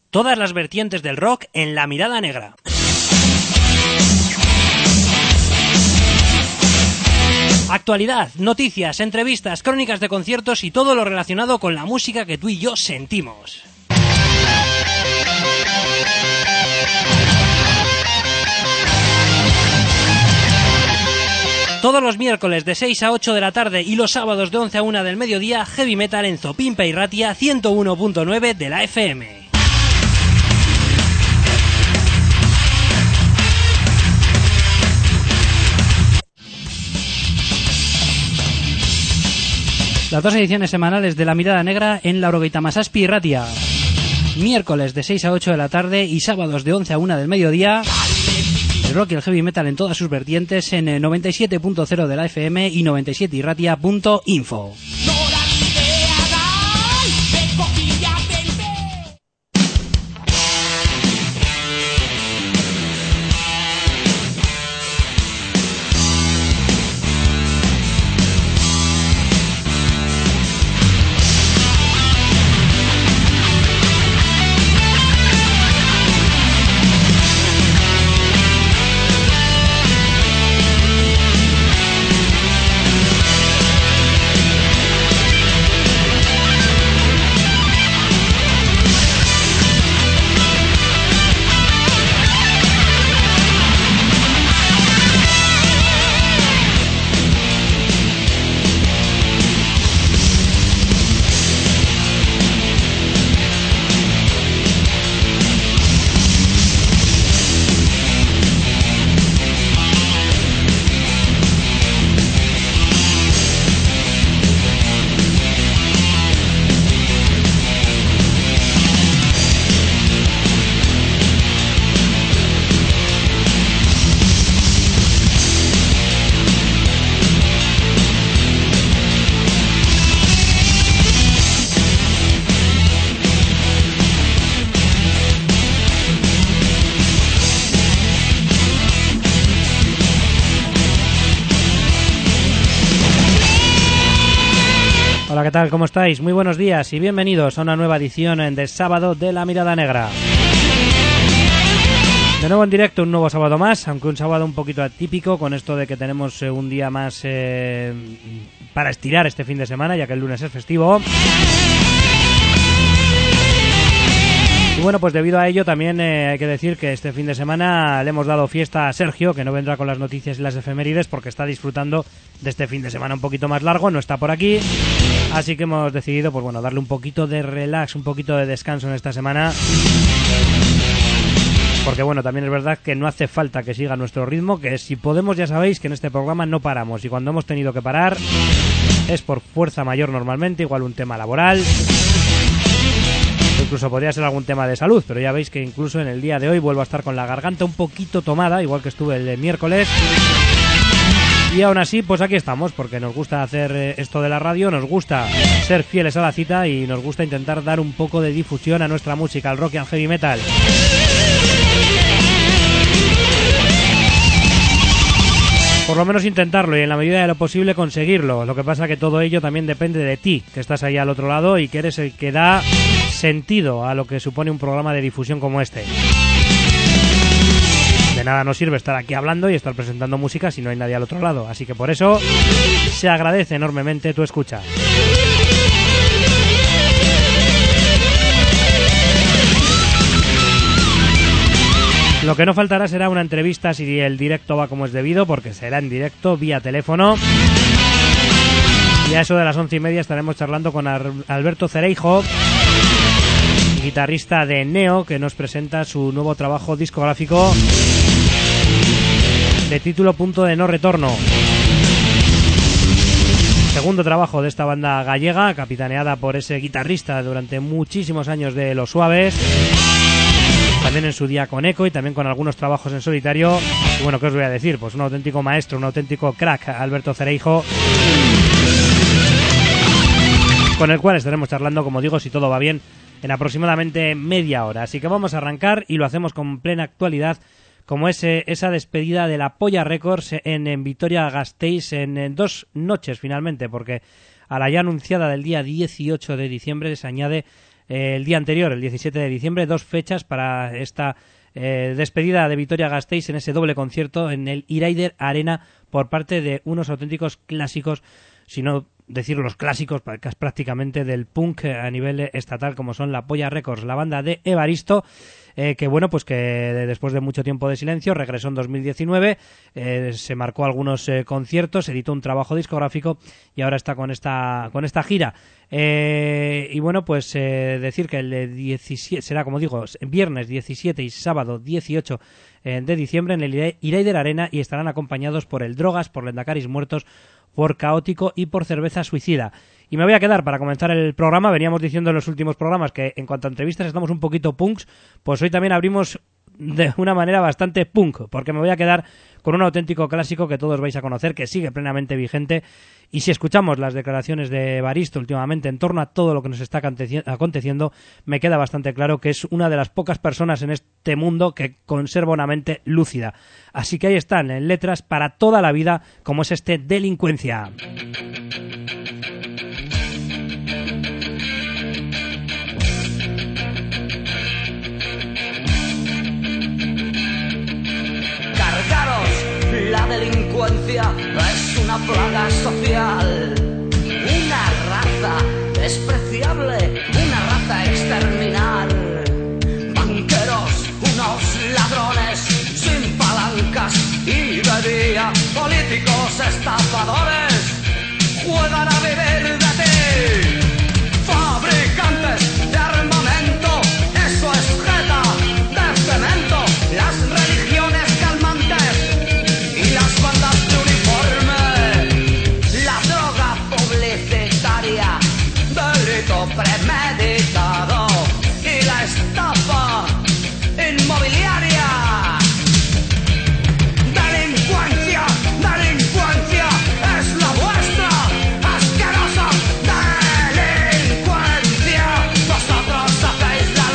Todas las vertientes del rock en La Mirada Negra. Actualidad, noticias, entrevistas, crónicas de conciertos y todo lo relacionado con la música que tú y yo sentimos. Todos los miércoles de 6 a 8 de la tarde y los sábados de 11 a 1 del mediodía, Heavy Metal en Zopimpa y Ratia 101.9 de la FM. Las dos ediciones semanales de La Mirada Negra en Laurogeita Masazpi y Ratia. Miércoles de 6 a 8 de la tarde y sábados de 11 a 1 del mediodía. El rock y el heavy metal en todas sus vertientes en 97.0 de la FM y 97irratia.info. Hola, ¿qué tal? ¿Cómo estáis? Muy buenos días y bienvenidos a una nueva edición de sábado de La Mirada Negra. De nuevo en directo, un nuevo sábado más, aunque un sábado un poquito atípico con esto de que tenemos un día más para estirar este fin de semana, ya que el lunes es festivo. Y bueno, pues debido a ello también hay que decir que este fin de semana le hemos dado fiesta a Sergio, que no vendrá con las noticias y las efemérides porque está disfrutando de este fin de semana un poquito más largo, no está por aquí. Así que hemos decidido, pues bueno, darle un poquito de relax, un poquito de descanso en esta semana. Porque bueno, también es verdad que no hace falta que siga nuestro ritmo, que si podemos ya sabéis que en este programa no paramos. Y cuando hemos tenido que parar es por fuerza mayor normalmente, igual un tema laboral. Incluso podría ser algún tema de salud, pero ya veis que incluso en el día de hoy vuelvo a estar con la garganta un poquito tomada, igual que estuve el miércoles. Y aún así, pues aquí estamos, porque nos gusta hacer esto de la radio, nos gusta ser fieles a la cita y nos gusta intentar dar un poco de difusión a nuestra música, al rock y al heavy metal. Por lo menos intentarlo y en la medida de lo posible conseguirlo. Lo que pasa que todo ello también depende de ti, que estás ahí al otro lado y que eres el que da sentido a lo que supone un programa de difusión como este. De nada nos sirve estar aquí hablando y estar presentando música si no hay nadie al otro lado. Así que por eso se agradece enormemente tu escucha. Lo que no faltará será una entrevista si el directo va como es debido, porque será en directo, vía teléfono. Y a eso de las 11:30 estaremos charlando con Alberto Cereijo, guitarrista de Neo, que nos presenta su nuevo trabajo discográfico de título Punto de No Retorno. Segundo trabajo de esta banda gallega, capitaneada por ese guitarrista durante muchísimos años de Los Suaves. También en su día con Eco y también con algunos trabajos en solitario. Y bueno, ¿qué os voy a decir? Pues un auténtico maestro, un auténtico crack, Alberto Cereijo, con el cual estaremos charlando, como digo, si todo va bien, en aproximadamente media hora. Así que vamos a arrancar y lo hacemos con plena actualidad, como es esa despedida de la Polla Records en Vitoria-Gasteiz en 2 noches finalmente, porque a la ya anunciada del día 18 de diciembre se añade el día anterior, el 17 de diciembre, 2 fechas para esta despedida de Vitoria-Gasteiz en ese doble concierto en el Iraider Arena por parte de unos auténticos clásicos, si no decir los clásicos prácticamente del punk a nivel estatal, como son La Polla Records, la banda de Evaristo, que bueno, pues que después de mucho tiempo de silencio regresó en 2019, se marcó algunos conciertos, editó un trabajo discográfico y ahora está con esta gira. Y bueno, pues decir que el 17 será, como digo, viernes 17 y sábado 18 de diciembre en el Iraider Arena, y estarán acompañados por el Drogas, por Lendacaris Muertos, por Caótico y por Cerveza Suicida. Y me voy a quedar para comenzar el programa. Veníamos diciendo en los últimos programas que en cuanto a entrevistas estamos un poquito punks, pues hoy también abrimos de una manera bastante punk, porque me voy a quedar con un auténtico clásico que todos vais a conocer, que sigue plenamente vigente. Y si escuchamos las declaraciones de Evaristo últimamente en torno a todo lo que nos está aconteciendo, me queda bastante claro que es una de las pocas personas en este mundo que conserva una mente lúcida. Así que ahí están, en letras para toda la vida, como es este Delincuencia. La delincuencia es una plaga social, una raza despreciable, una raza exterminal. Banqueros, unos ladrones sin palancas y de día, políticos estafadores, juegan a vivir de ti. Fabricantes de armamento, eso es jeta de cemento, las religiones calmantes y las bandas de uniforme, la droga publicitaria, delito premeditado y la estafa inmobiliaria. Delincuencia, delincuencia es la vuestra, asquerosa delincuencia, vosotros hacéis la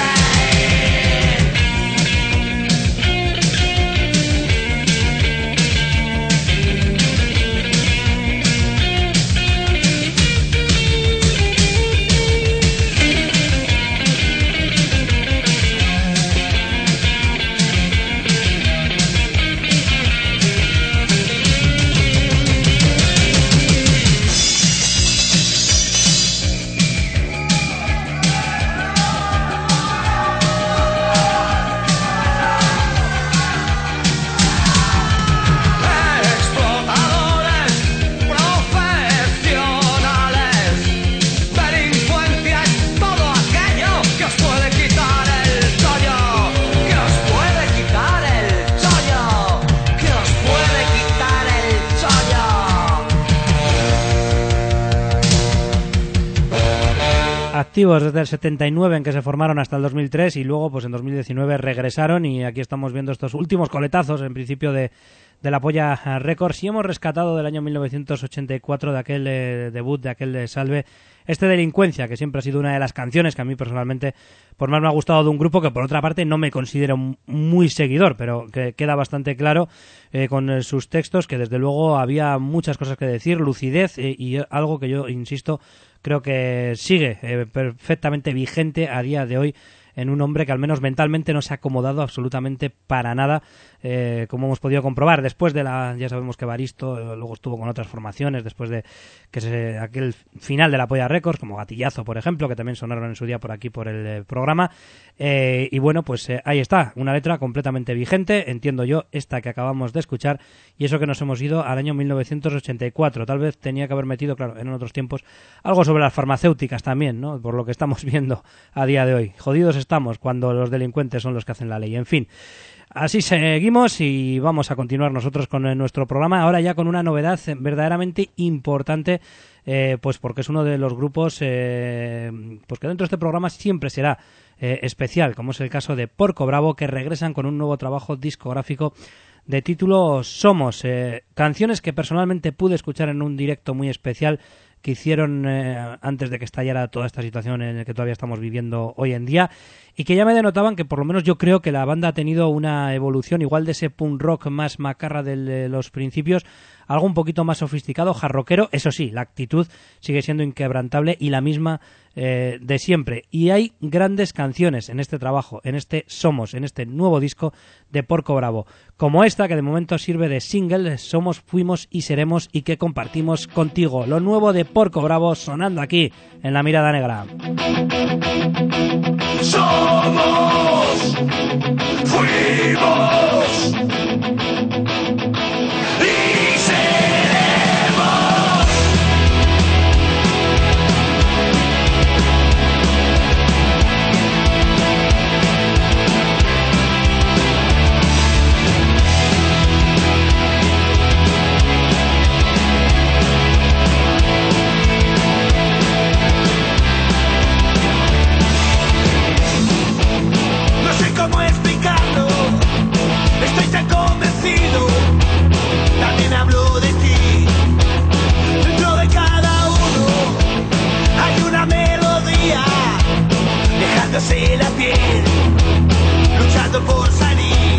Activos desde el 79, en que se formaron, hasta el 2003, y luego pues en 2019 regresaron, y aquí estamos viendo estos últimos coletazos en principio de La Polla Records, y hemos rescatado del año 1984, de aquel debut, de aquel Salve, este Delincuencia, que siempre ha sido una de las canciones que a mí personalmente por más me ha gustado de un grupo que por otra parte no me considero muy seguidor, pero que queda bastante claro con sus textos, que desde luego había muchas cosas que decir, lucidez, y algo que yo insisto, creo que sigue perfectamente vigente a día de hoy en un hombre que al menos mentalmente no se ha acomodado absolutamente para nada, como hemos podido comprobar después de ya sabemos que Evaristo luego estuvo con otras formaciones después de que aquel final de La Polla Records, como Gatillazo, por ejemplo, que también sonaron en su día por aquí por el programa, y bueno, pues ahí está, una letra completamente vigente, entiendo yo, esta que acabamos de escuchar, y eso que nos hemos ido al año 1984, tal vez tenía que haber metido, claro, en otros tiempos, algo sobre las farmacéuticas también, ¿no? Por lo que estamos viendo a día de hoy. Jodidos estamos cuando los delincuentes son los que hacen la ley. En fin, así seguimos y vamos a continuar nosotros con nuestro programa, ahora ya con una novedad verdaderamente importante, pues porque es uno de los grupos pues que dentro de este programa siempre será especial, como es el caso de Porco Bravo, que regresan con un nuevo trabajo discográfico de título Somos, canciones que personalmente pude escuchar en un directo muy especial que hicieron antes de que estallara toda esta situación en la que todavía estamos viviendo hoy en día, y que ya me denotaban que por lo menos yo creo que la banda ha tenido una evolución igual de ese punk rock más macarra de los principios, algo un poquito más sofisticado, jarroquero, eso sí, la actitud sigue siendo inquebrantable y la misma de siempre. Y hay grandes canciones en este trabajo, en este Somos, en este nuevo disco de Porco Bravo, como esta que de momento sirve de single, Somos, Fuimos y Seremos, y que compartimos contigo. Lo nuevo de Porco Bravo sonando aquí en La Mirada Negra. Somos, fuimos y seremos. No sé cómo explicarlo, estoy tan convencido. También hablo de ti. Dentro de cada uno hay una melodía, dejándose la piel, luchando por salir.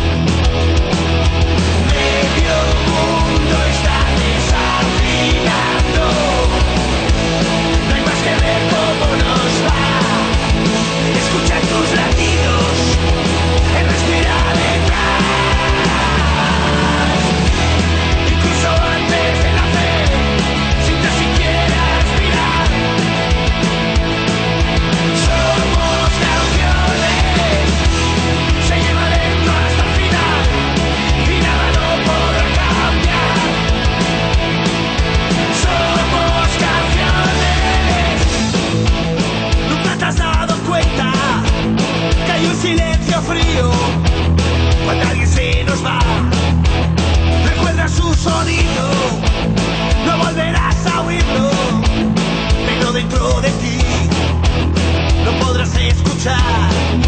Medio mundo está desafinando. No hay más que ver cómo nos va. Escucha tus latidos, el respirar detrás. Incluso antes de nacer, sin tan siquiera respirar. Somos canciones, se lleva dentro hasta el final y nada lo podrá cambiar. Somos canciones. Nunca te has dado cuenta que hay un silencio frío cuando alguien se nos va. Recuerda su sonido, no volverás a oírlo, pero dentro de ti lo podrás escuchar.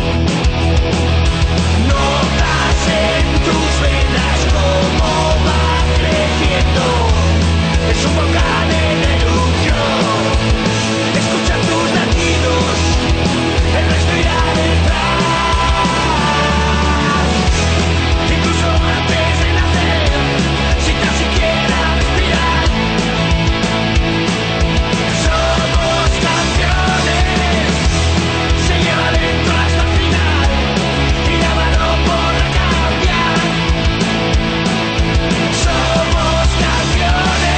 Notas en tus venas cómo va creciendo, es un volcán en erupción. Escucha tus latidos, el respirar detrás. Incluso antes de nacer, sin tan siquiera respirar. Somos canciones, se lleva dentro hasta el final y nada lo podrá cambiar. Somos canciones.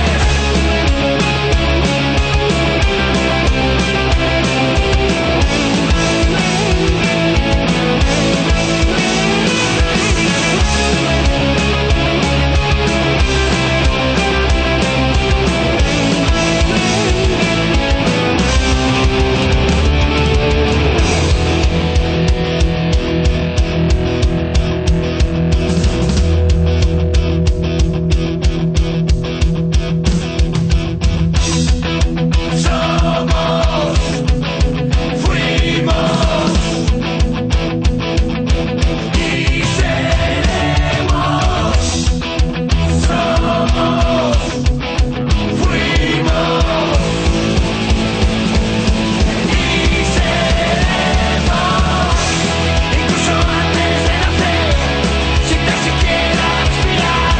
Somos, fuimos y seremos. Somos, fuimos y seremos. Incluso antes de nacer, sin tan siquiera respirar.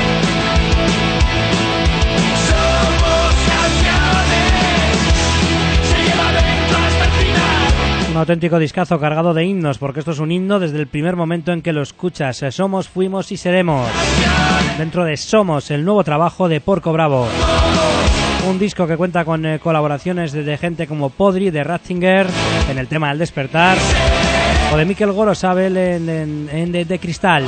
Somos canciones, se lleva dentro hasta el final. Un auténtico discazo cargado de himnos, porque esto es un himno desde el primer momento en que lo escuchas. Somos, Fuimos y Seremos. Dentro de Somos, el nuevo trabajo de Porco Bravo. Un disco que cuenta con colaboraciones de gente como Podri, de Ratzinger, en el tema del despertar, o de Mikel Gorosabel en de Cristal.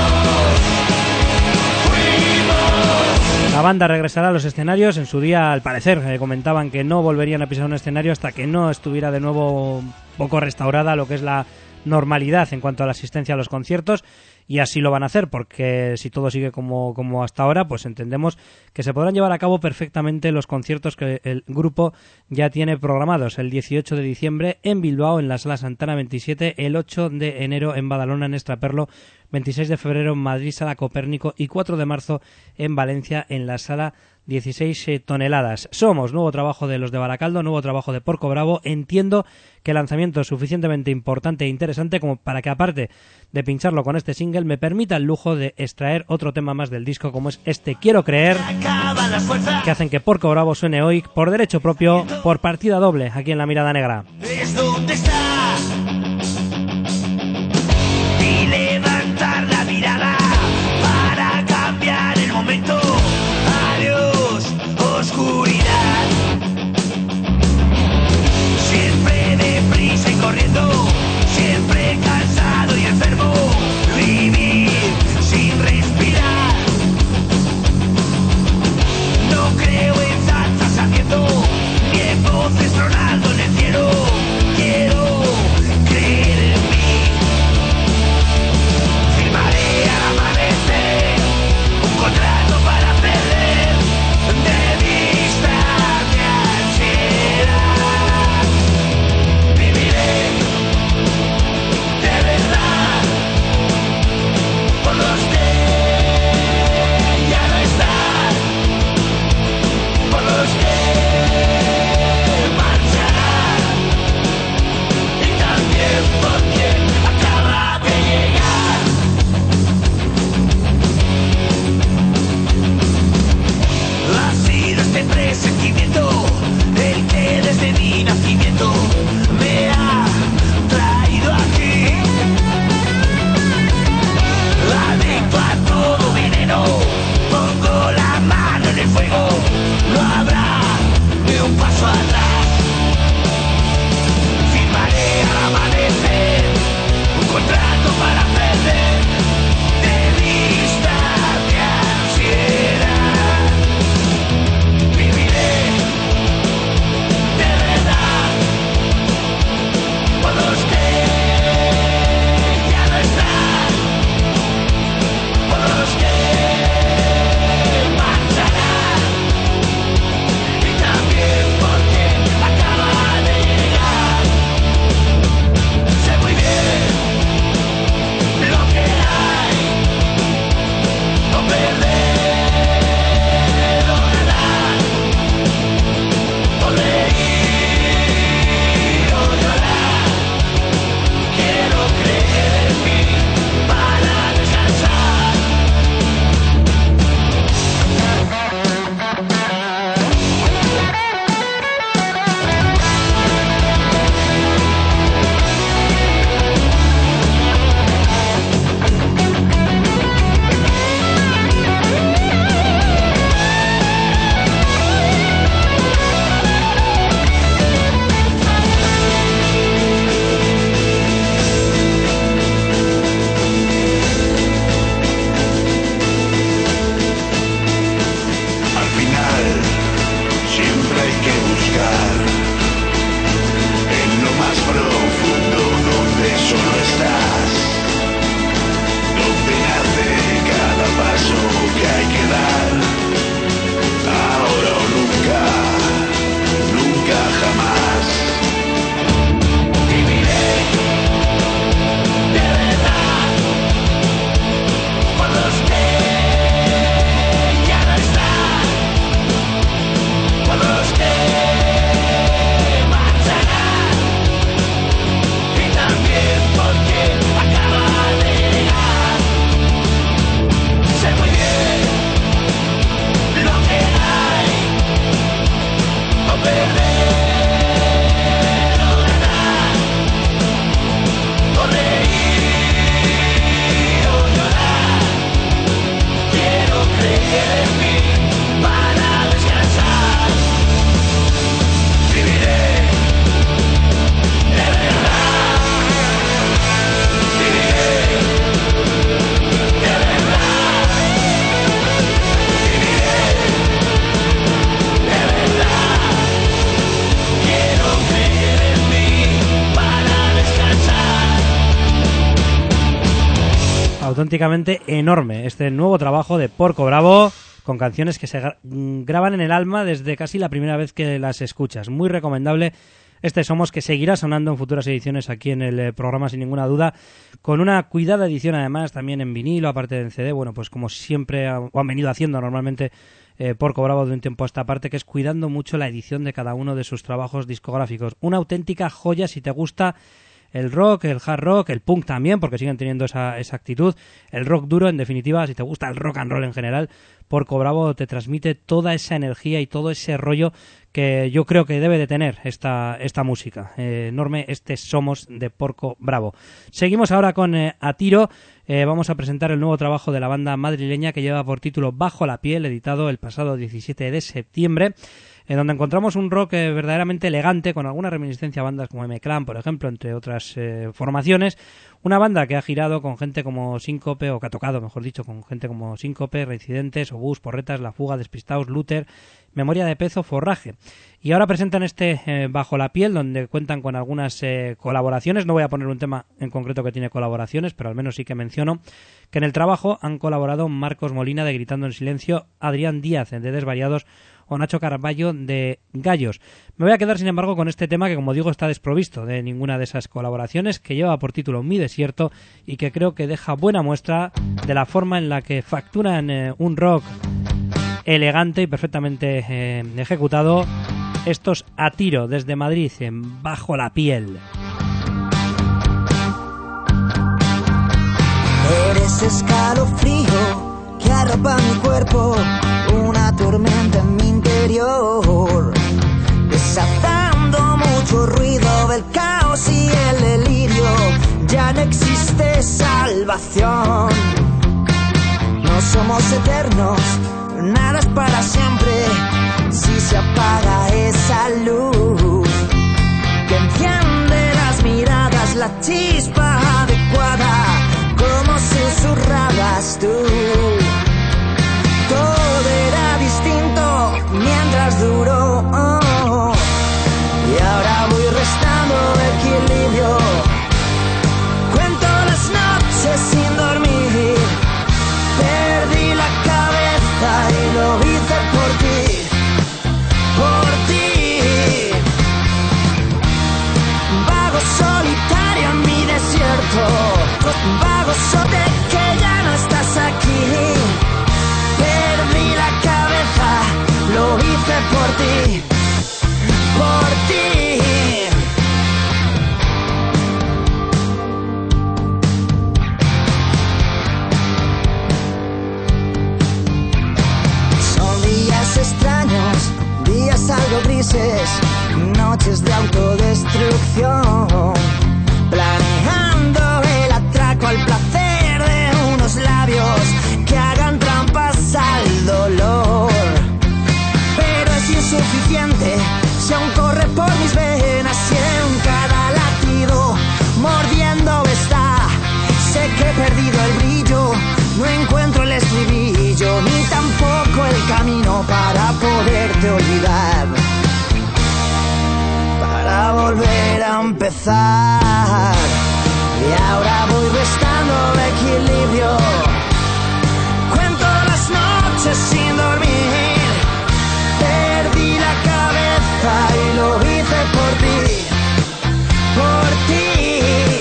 La banda regresará a los escenarios. En su día, al parecer, comentaban que no volverían a pisar un escenario hasta que no estuviera de nuevo un poco restaurada lo que es la normalidad en cuanto a la asistencia a los conciertos, y así lo van a hacer, porque si todo sigue como hasta ahora, pues entendemos que se podrán llevar a cabo perfectamente los conciertos que el grupo ya tiene programados: el 18 de diciembre en Bilbao, en la Sala Santana 27, el 8 de enero en Badalona, en Estraperlo, 26 de febrero en Madrid, Sala Copérnico, y 4 de marzo en Valencia, en la Sala 16 toneladas. Somos, nuevo trabajo de los de Baracaldo, nuevo trabajo de Porco Bravo. Entiendo que el lanzamiento es suficientemente importante e interesante como para que, aparte de pincharlo con este single, me permita el lujo de extraer otro tema más del disco, como es este Quiero Creer, que hacen que Porco Bravo suene hoy por derecho propio, por partida doble, aquí en La Mirada Negra. Es donde está y levantar la mirada para cambiar el momento. Adiós, oscuridad. Siempre deprisa y corriendo, siempre cansado y enfermo. Vivir sin respirar. No creo en salsas haciendo ni en voces tronando en el cielo. Quiero creer en mí. Firmaré al amanecer un contrato para perder de vista mi ansiedad. Viviré de verdad por los que ya no están, por los que marcharán y también por quien acaba de llegar. Ha sido este presentimiento el que desde mi nacimiento me ha traído aquí. Adicto a todo veneno, pongo la mano en el fuego, no habrá ni un paso atrás. Firmaré al amanecer un contrato para perder de vista mi ansiedad. Viviré de verdad por los que ya no están, por los que marcharán y también por quien acaba de llegar. Sé muy bien lo que hay, o perder o ganar, o reír o llorar. Quiero creer en mí para descansar. Al final, siempre hay que buscar en lo más profundo donde solo estás, donde nace cada paso que hay que dar. Ahora o nunca, nunca jamás. Viviré de verdad por los que ya no están, por los que marcharán y también por quien acaba de llegar. Sé muy bien lo que hay, o perder o ganar, o reír o llorar. Quiero creer en mí para descansar. Viviré de verdad. Viviré de verdad. Viviré de verdad. Quiero creer en mí para descansar. Auténticamente enorme este nuevo trabajo de Porco Bravo, con canciones que se graban en el alma desde casi la primera vez que las escuchas. Muy recomendable Este Somos, que seguirá sonando en futuras ediciones aquí en el programa sin ninguna duda, con una cuidada edición además también en vinilo, aparte de en CD, bueno, pues como siempre o han venido haciendo normalmente Porco Bravo de un tiempo a esta parte, que es cuidando mucho la edición de cada uno de sus trabajos discográficos. Una auténtica joya si te gusta el rock, el hard rock, el punk también, porque siguen teniendo esa actitud, el rock duro, en definitiva, si te gusta el rock and roll en general, Porco Bravo te transmite toda esa energía y todo ese rollo que yo creo que debe de tener esta música. Enorme este Somos de Porco Bravo. Seguimos ahora con A Tiro. Vamos a presentar el nuevo trabajo de la banda madrileña que lleva por título Bajo la piel, editado el pasado 17 de septiembre, en donde encontramos un rock verdaderamente elegante, con alguna reminiscencia a bandas como M-Clan, por ejemplo, entre otras formaciones. Una banda que ha girado con gente como Síncope, o que ha tocado, mejor dicho, con gente como Síncope, Reincidentes, Obús, Porretas, La Fuga, Despistaos, Luther, Memoria de Pez o Forraje. Y ahora presentan este Bajo la piel, donde cuentan con algunas colaboraciones. No voy a poner un tema en concreto que tiene colaboraciones, pero al menos sí que menciono que en el trabajo han colaborado Marcos Molina de Gritando en Silencio, Adrián Díaz de Desvariados o Nacho Carballo de Gallos. Me voy a quedar, sin embargo, con este tema que, como digo, está desprovisto de ninguna de esas colaboraciones, que lleva por título Mi Desierto y que creo que deja buena muestra de la forma en la que facturan un rock elegante y perfectamente ejecutado. Estos A Tiro desde Madrid, en Bajo la piel. Eres escalofrío que arropa mi cuerpo, una tormenta en mi interior, desatando mucho ruido del caos y el delirio. Ya no existe salvación, no somos eternos, nada es para siempre. Si se apaga esa luz que enciende las miradas, la chispa adecuada, como susurrabas tú. Todo era distinto mientras duró, y ahora voy restando equilibrio. Cuento las noches sin dormir, perdí la cabeza y lo hice por ti, por ti. Vago solitario en mi desierto, vago de que ya no estás aquí. Perdí la cabeza, lo hice por ti, por ti. Son días extraños, días algo grises, noches de autodestrucción, planeando el atraco al placer de unos labios que hagan trampas al dolor. Pero es insuficiente si aún corre por mis venas y en cada latido mordiendo está. Sé que he perdido el brillo, no encuentro el estribillo, ni tampoco el camino para poderte olvidar, para volver a empezar. Y ahora voy restando equilibrio, cuento las noches sin dormir, perdí la cabeza y lo hice por ti, por ti.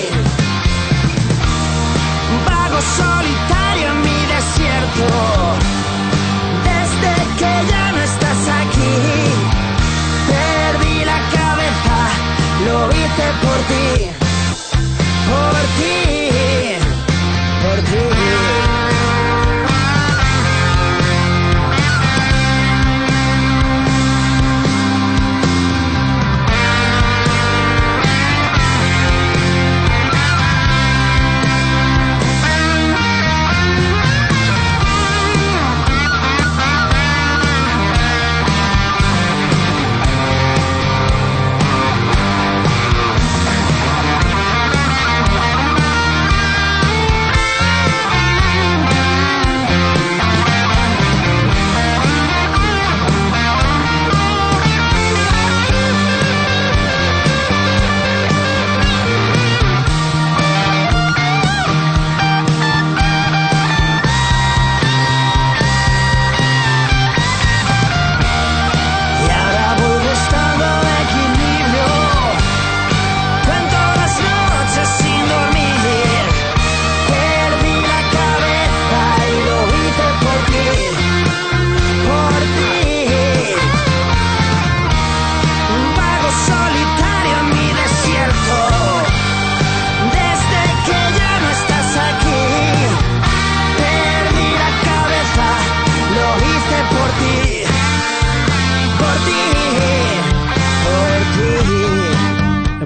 Vago solitario en mi desierto, desde que ya no estás aquí. Perdí la cabeza, lo hice por ti, por ti, por ti.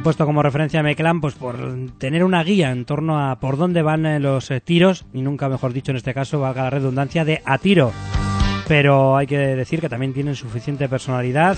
puesto como referencia a M-Clan pues por tener una guía en torno a por dónde van los tiros, y nunca mejor dicho en este caso, valga la redundancia, de a tiro. Pero hay que decir que también tienen suficiente personalidad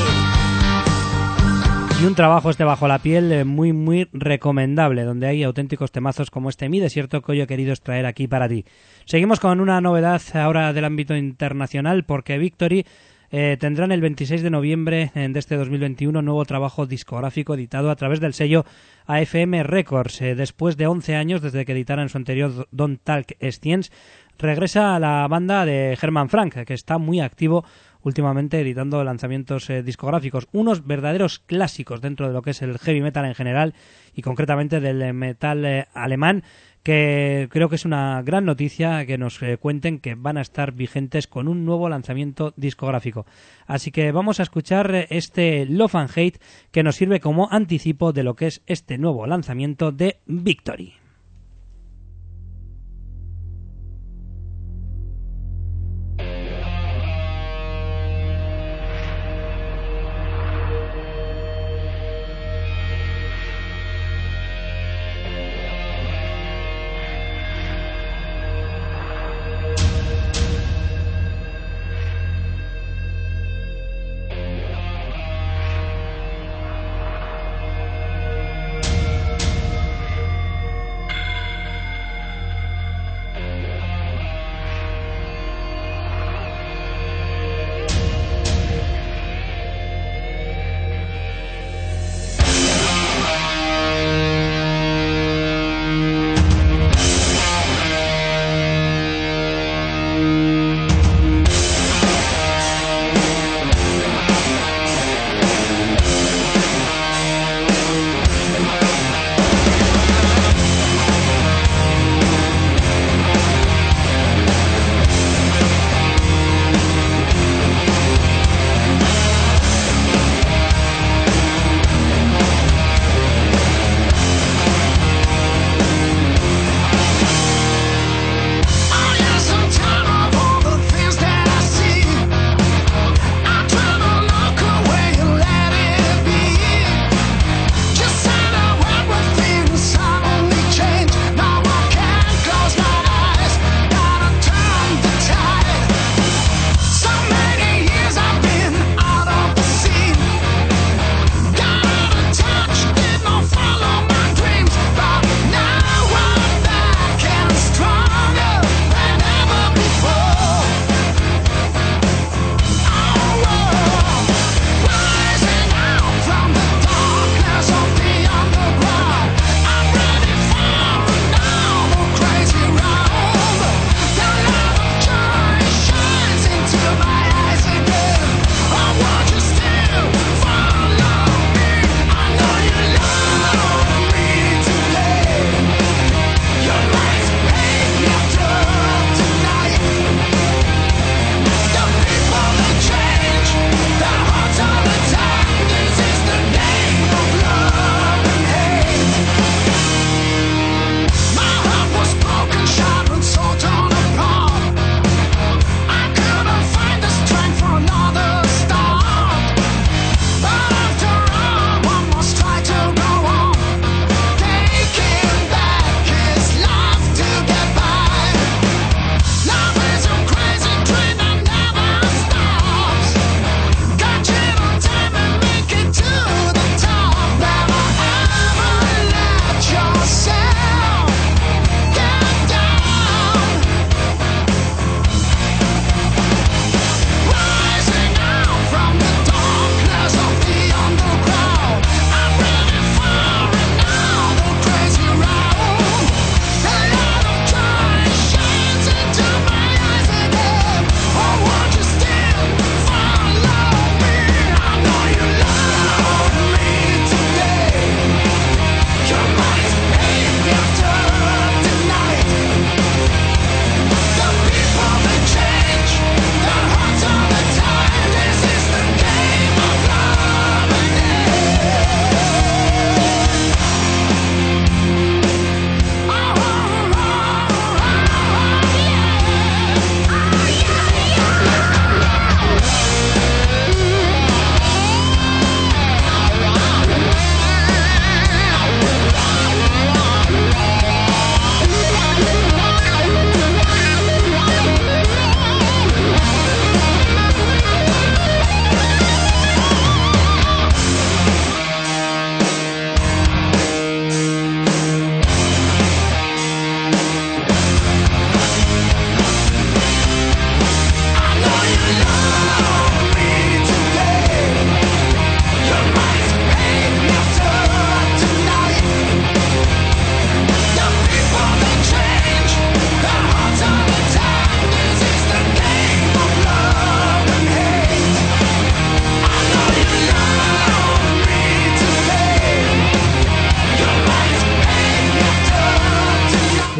y un trabajo bajo la piel muy muy recomendable, donde hay auténticos temazos como este Mi Desierto que hoy he querido extraer aquí para ti. Seguimos con una novedad ahora del ámbito internacional, porque Victory tendrán el 26 de noviembre de este 2021 un nuevo trabajo discográfico editado a través del sello AFM Records. Después de 11 años desde que editaran su anterior Don't Talk Science, regresa a la banda de Herman Frank, que está muy activo últimamente editando lanzamientos discográficos, unos verdaderos clásicos dentro de lo que es el heavy metal en general y concretamente del metal alemán, que creo que es una gran noticia que nos cuenten que van a estar vigentes con un nuevo lanzamiento discográfico. Así que vamos a escuchar este Love and Hate, que nos sirve como anticipo de lo que es este nuevo lanzamiento de Victory.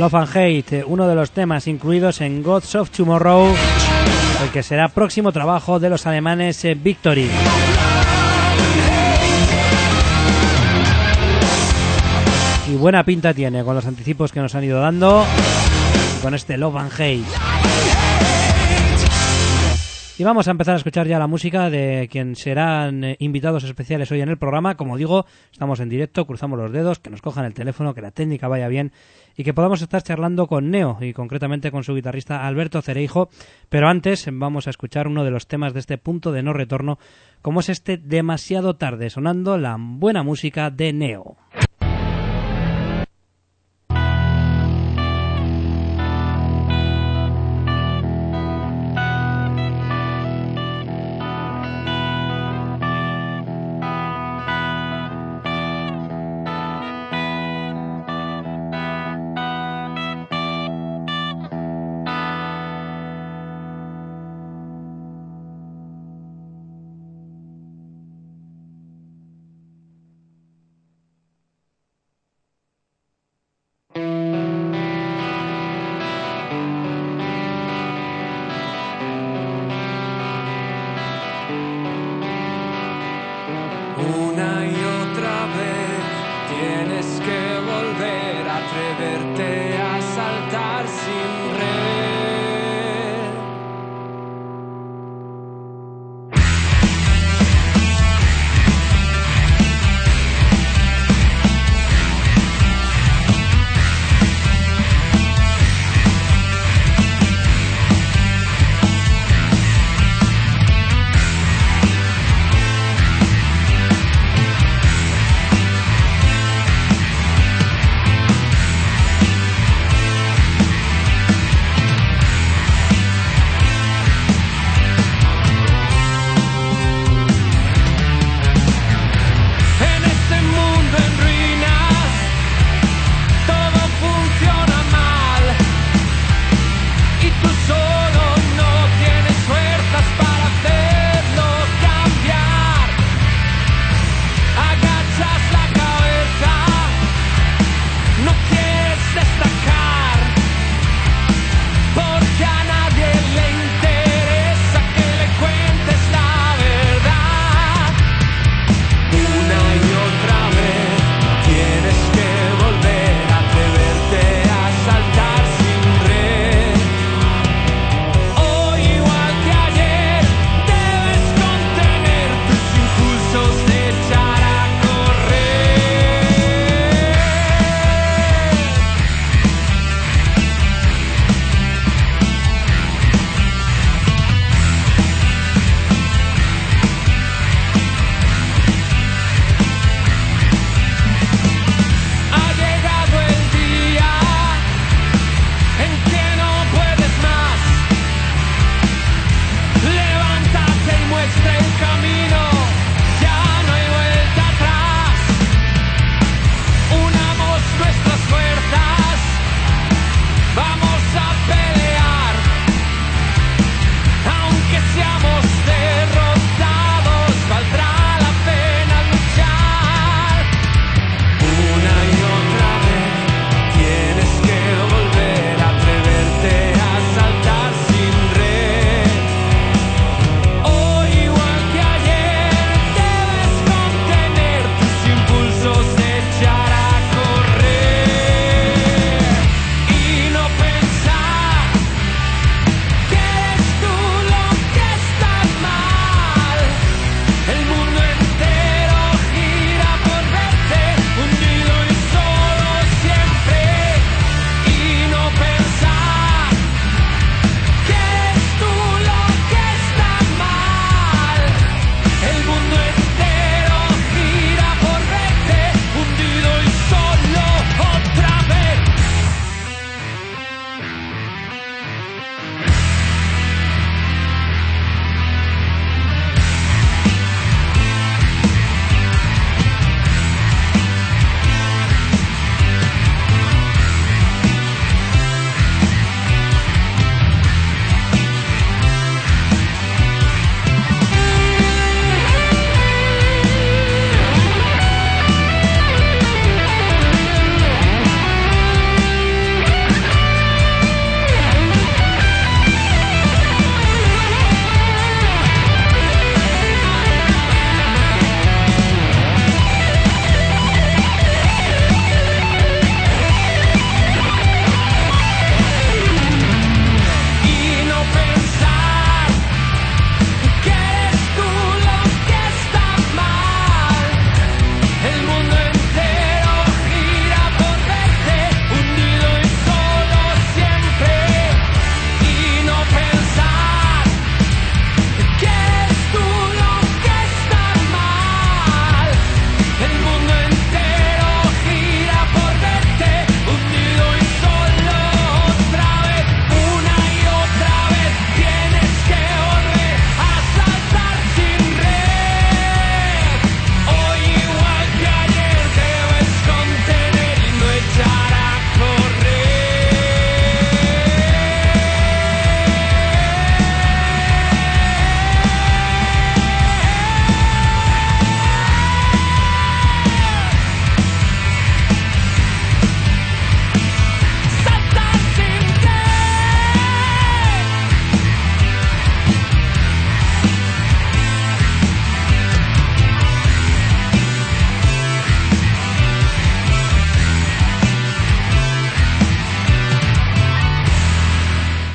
Love and Hate, uno de los temas incluidos en Gods of Tomorrow, el que será próximo trabajo de los alemanes Victory. Y buena pinta tiene con los anticipos que nos han ido dando, con este Love and Hate. Y vamos a empezar a escuchar ya la música de quien serán invitados especiales hoy en el programa. Como digo, estamos en directo, cruzamos los dedos, que nos cojan el teléfono, que la técnica vaya bien y que podamos estar charlando con Neo y concretamente con su guitarrista Alberto Cereijo. Pero antes vamos a escuchar uno de los temas de este punto de no retorno, como es este Demasiado Tarde, sonando la buena música de Neo.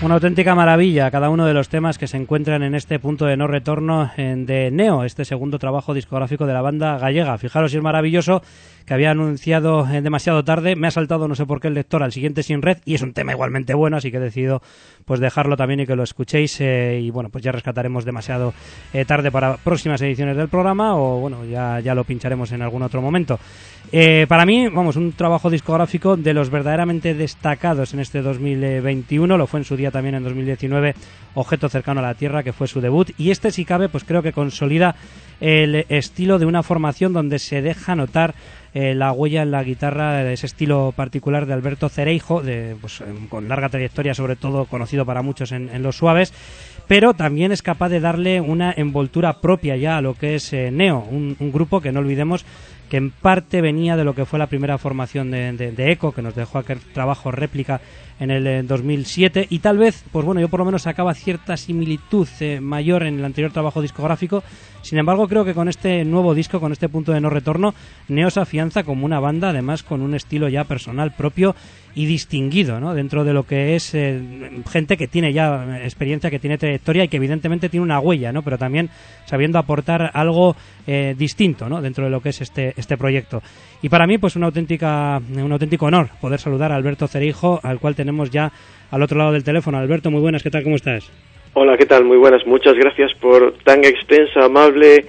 Una auténtica maravilla cada uno de los temas que se encuentran en este punto de no retorno de Neo, este segundo trabajo discográfico de la banda gallega. Fijaros si es maravilloso, que había anunciado demasiado tarde, me ha saltado no sé por qué el lector al siguiente Sin Red, y es un tema igualmente bueno, así que he decidido pues dejarlo también y que lo escuchéis, y bueno, pues ya rescataremos demasiado tarde para próximas ediciones del programa, o bueno, ya lo pincharemos en algún otro momento. Para mí, vamos, un trabajo discográfico de los verdaderamente destacados en este 2021, lo fue en su día también en 2019, Objeto cercano a la Tierra, que fue su debut, y este, si cabe, pues creo que consolida el estilo de una formación donde se deja notar la huella en la guitarra de ese estilo particular de Alberto Cereijo, pues, con larga trayectoria, sobre todo conocido para muchos en los suaves, pero también es capaz de darle una envoltura propia ya a lo que es Neo, un grupo que no olvidemos que en parte venía de lo que fue la primera formación de Eco, que nos dejó aquel trabajo réplica en el 2007, y tal vez, pues bueno, yo por lo menos sacaba cierta similitud mayor en el anterior trabajo discográfico. Sin embargo, creo que con este nuevo disco, con este punto de no retorno, Neo se afianza como una banda, además con un estilo ya personal propio y distinguido, ¿no? Dentro de lo que es gente que tiene ya experiencia, que tiene trayectoria y que evidentemente tiene una huella, ¿no? Pero también sabiendo aportar algo distinto, ¿no? Dentro de lo que es este proyecto. Y para mí, pues un auténtico honor poder saludar a Alberto Cereijo, al cual tenemos ya al otro lado del teléfono. Alberto, muy buenas, ¿qué tal? ¿Cómo estás? Hola, ¿qué tal? Muy buenas. Muchas gracias por tan extensa, amable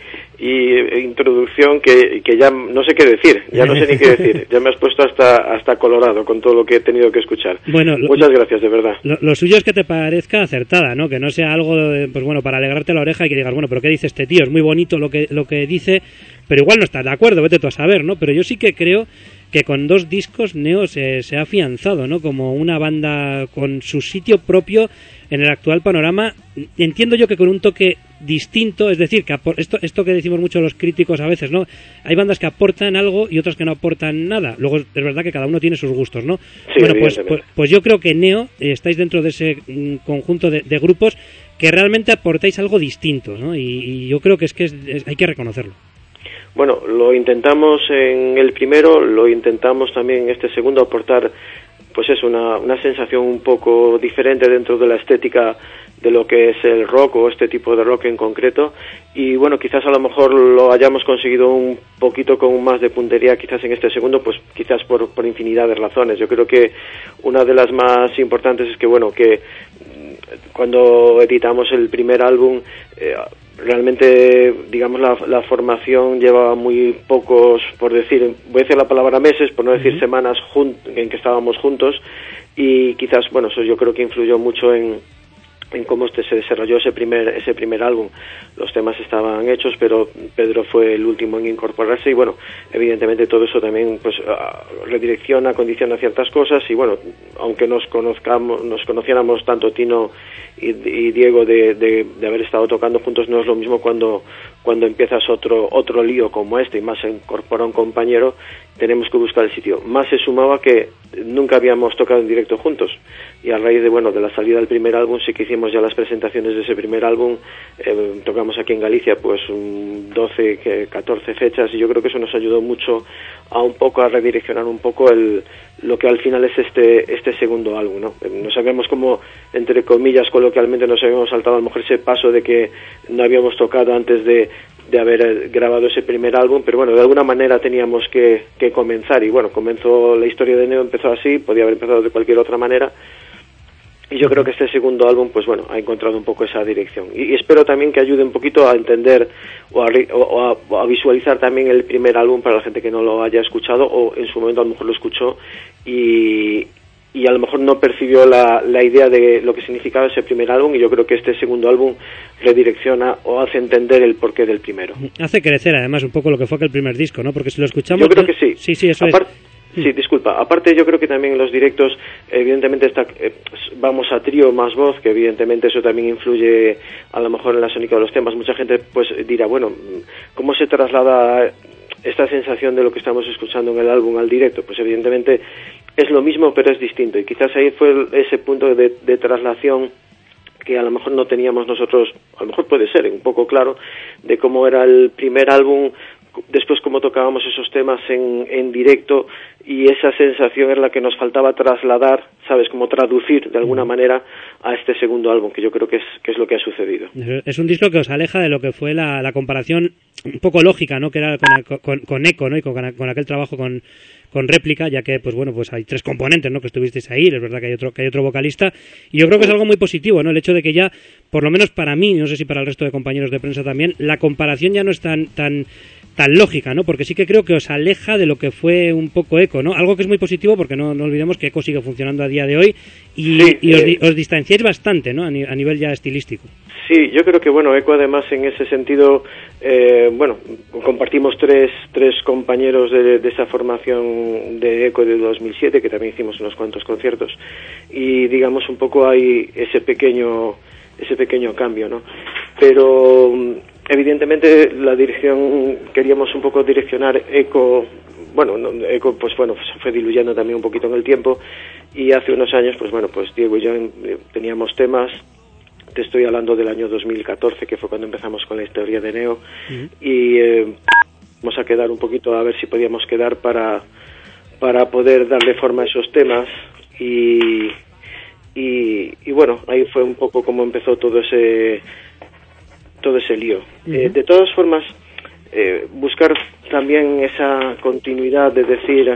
introducción que ya no sé qué decir, ya no sé ni qué decir. Ya me has puesto hasta colorado con todo lo que he tenido que escuchar. Bueno, muchas gracias, de verdad. Lo suyo es que te parezca acertada, ¿no? Que no sea algo, pues bueno, para alegrarte la oreja y que digas, bueno, pero ¿qué dice este tío? Es muy bonito lo que dice, pero igual no estás de acuerdo, vete tú a saber, ¿no? Pero yo sí que creo que con 2 discos Neo se ha afianzado, ¿no? Como una banda con su sitio propio en el actual panorama. Entiendo yo que con un toque distinto, es decir, que esto que decimos mucho los críticos a veces, ¿no? Hay bandas que aportan algo y otras que no aportan nada. Luego es verdad que cada uno tiene sus gustos, ¿no? Sí, bueno, pues yo creo que Neo estáis dentro de ese conjunto de grupos que realmente aportáis algo distinto, ¿no? Y yo creo que hay que reconocerlo. Bueno, lo intentamos en el primero, lo intentamos también en este segundo, aportar pues es una sensación un poco diferente dentro de la estética de lo que es el rock o este tipo de rock en concreto, y bueno, quizás a lo mejor lo hayamos conseguido un poquito con más de puntería quizás en este segundo, pues quizás por infinidad de razones. Yo creo que una de las más importantes es que bueno, que cuando editamos el primer álbum realmente, digamos, la formación llevaba muy pocos, por decir, voy a decir la palabra meses, por no decir semanas en que estábamos juntos, y quizás, bueno, eso yo creo que influyó mucho en cómo se desarrolló ese primer álbum. Los temas estaban hechos, pero Pedro fue el último en incorporarse, y bueno, evidentemente todo eso también pues redirecciona, condiciona ciertas cosas, y bueno, aunque nos conociéramos tanto Tino y Diego de haber estado tocando juntos, no es lo mismo cuando empiezas otro lío como este y más se incorpora un compañero. Tenemos que buscar el sitio. Más se sumaba que nunca habíamos tocado en directo juntos, y a raíz de la salida del primer álbum sí que hicimos ya las presentaciones de ese primer álbum. Tocamos aquí en Galicia pues 12, 14 fechas, y yo creo que eso nos ayudó mucho a redireccionar un poco lo que al final es este segundo álbum, ¿no? Nos habíamos como, entre comillas, coloquialmente nos habíamos saltado a lo mejor ese paso de que no habíamos tocado antes de haber grabado ese primer álbum, pero bueno, de alguna manera teníamos que comenzar, y bueno, comenzó la historia de Neo, empezó así, podía haber empezado de cualquier otra manera, y yo creo que este segundo álbum, pues bueno, ha encontrado un poco esa dirección, y espero también que ayude un poquito a entender o a visualizar también el primer álbum para la gente que no lo haya escuchado, o en su momento a lo mejor lo escuchó y a lo mejor no percibió la idea de lo que significaba ese primer álbum, y yo creo que este segundo álbum redirecciona o hace entender el porqué del primero. Hace crecer además un poco lo que fue aquel primer disco, ¿no? Porque si lo escuchamos... Yo creo que sí. Sí, eso Sí, disculpa. Aparte, yo creo que también en los directos, evidentemente, vamos a trío más voz, que evidentemente eso también influye a lo mejor en la sónica de los temas. Mucha gente pues dirá, bueno, ¿cómo se traslada esta sensación de lo que estamos escuchando en el álbum al directo? Pues evidentemente es lo mismo, pero es distinto, y quizás ahí fue ese punto de traslación que a lo mejor no teníamos nosotros, a lo mejor puede ser un poco claro, de cómo era el primer álbum después cómo tocábamos esos temas en directo, y esa sensación es la que nos faltaba trasladar, ¿sabes? Como traducir de alguna manera a este segundo álbum, que yo creo que es lo que ha sucedido. Es un disco que os aleja de lo que fue la comparación un poco lógica, ¿no? Que era con Eco, ¿no? Y con aquel trabajo con Réplica, ya que, pues bueno, pues hay 3 componentes, ¿no? Que estuvisteis ahí, es verdad que hay otro vocalista, y yo creo que es algo muy positivo, ¿no? El hecho de que ya, por lo menos para mí, no sé si para el resto de compañeros de prensa también, la comparación ya no es tan lógica, ¿no? Porque sí que creo que os aleja de lo que fue un poco Eco, ¿no? Algo que es muy positivo, porque no olvidemos que Eco sigue funcionando a día de hoy, y os distanciáis bastante, ¿no? A nivel ya estilístico. Sí, yo creo que, bueno, Eco además en ese sentido, compartimos tres compañeros de esa formación de Eco de 2007, que también hicimos unos cuantos conciertos, y digamos un poco hay ese pequeño cambio, ¿no? Pero evidentemente la dirección, queríamos un poco direccionar Eco, Eco pues se fue diluyendo también un poquito en el tiempo, y hace unos años pues Diego y yo teníamos temas. Te estoy hablando del año 2014, que fue cuando empezamos con la historia de Neo, y vamos a quedar un poquito a ver si podíamos quedar para poder darle forma a esos temas, y bueno, ahí fue un poco como empezó todo ese lío. De todas formas, buscar también esa continuidad de decir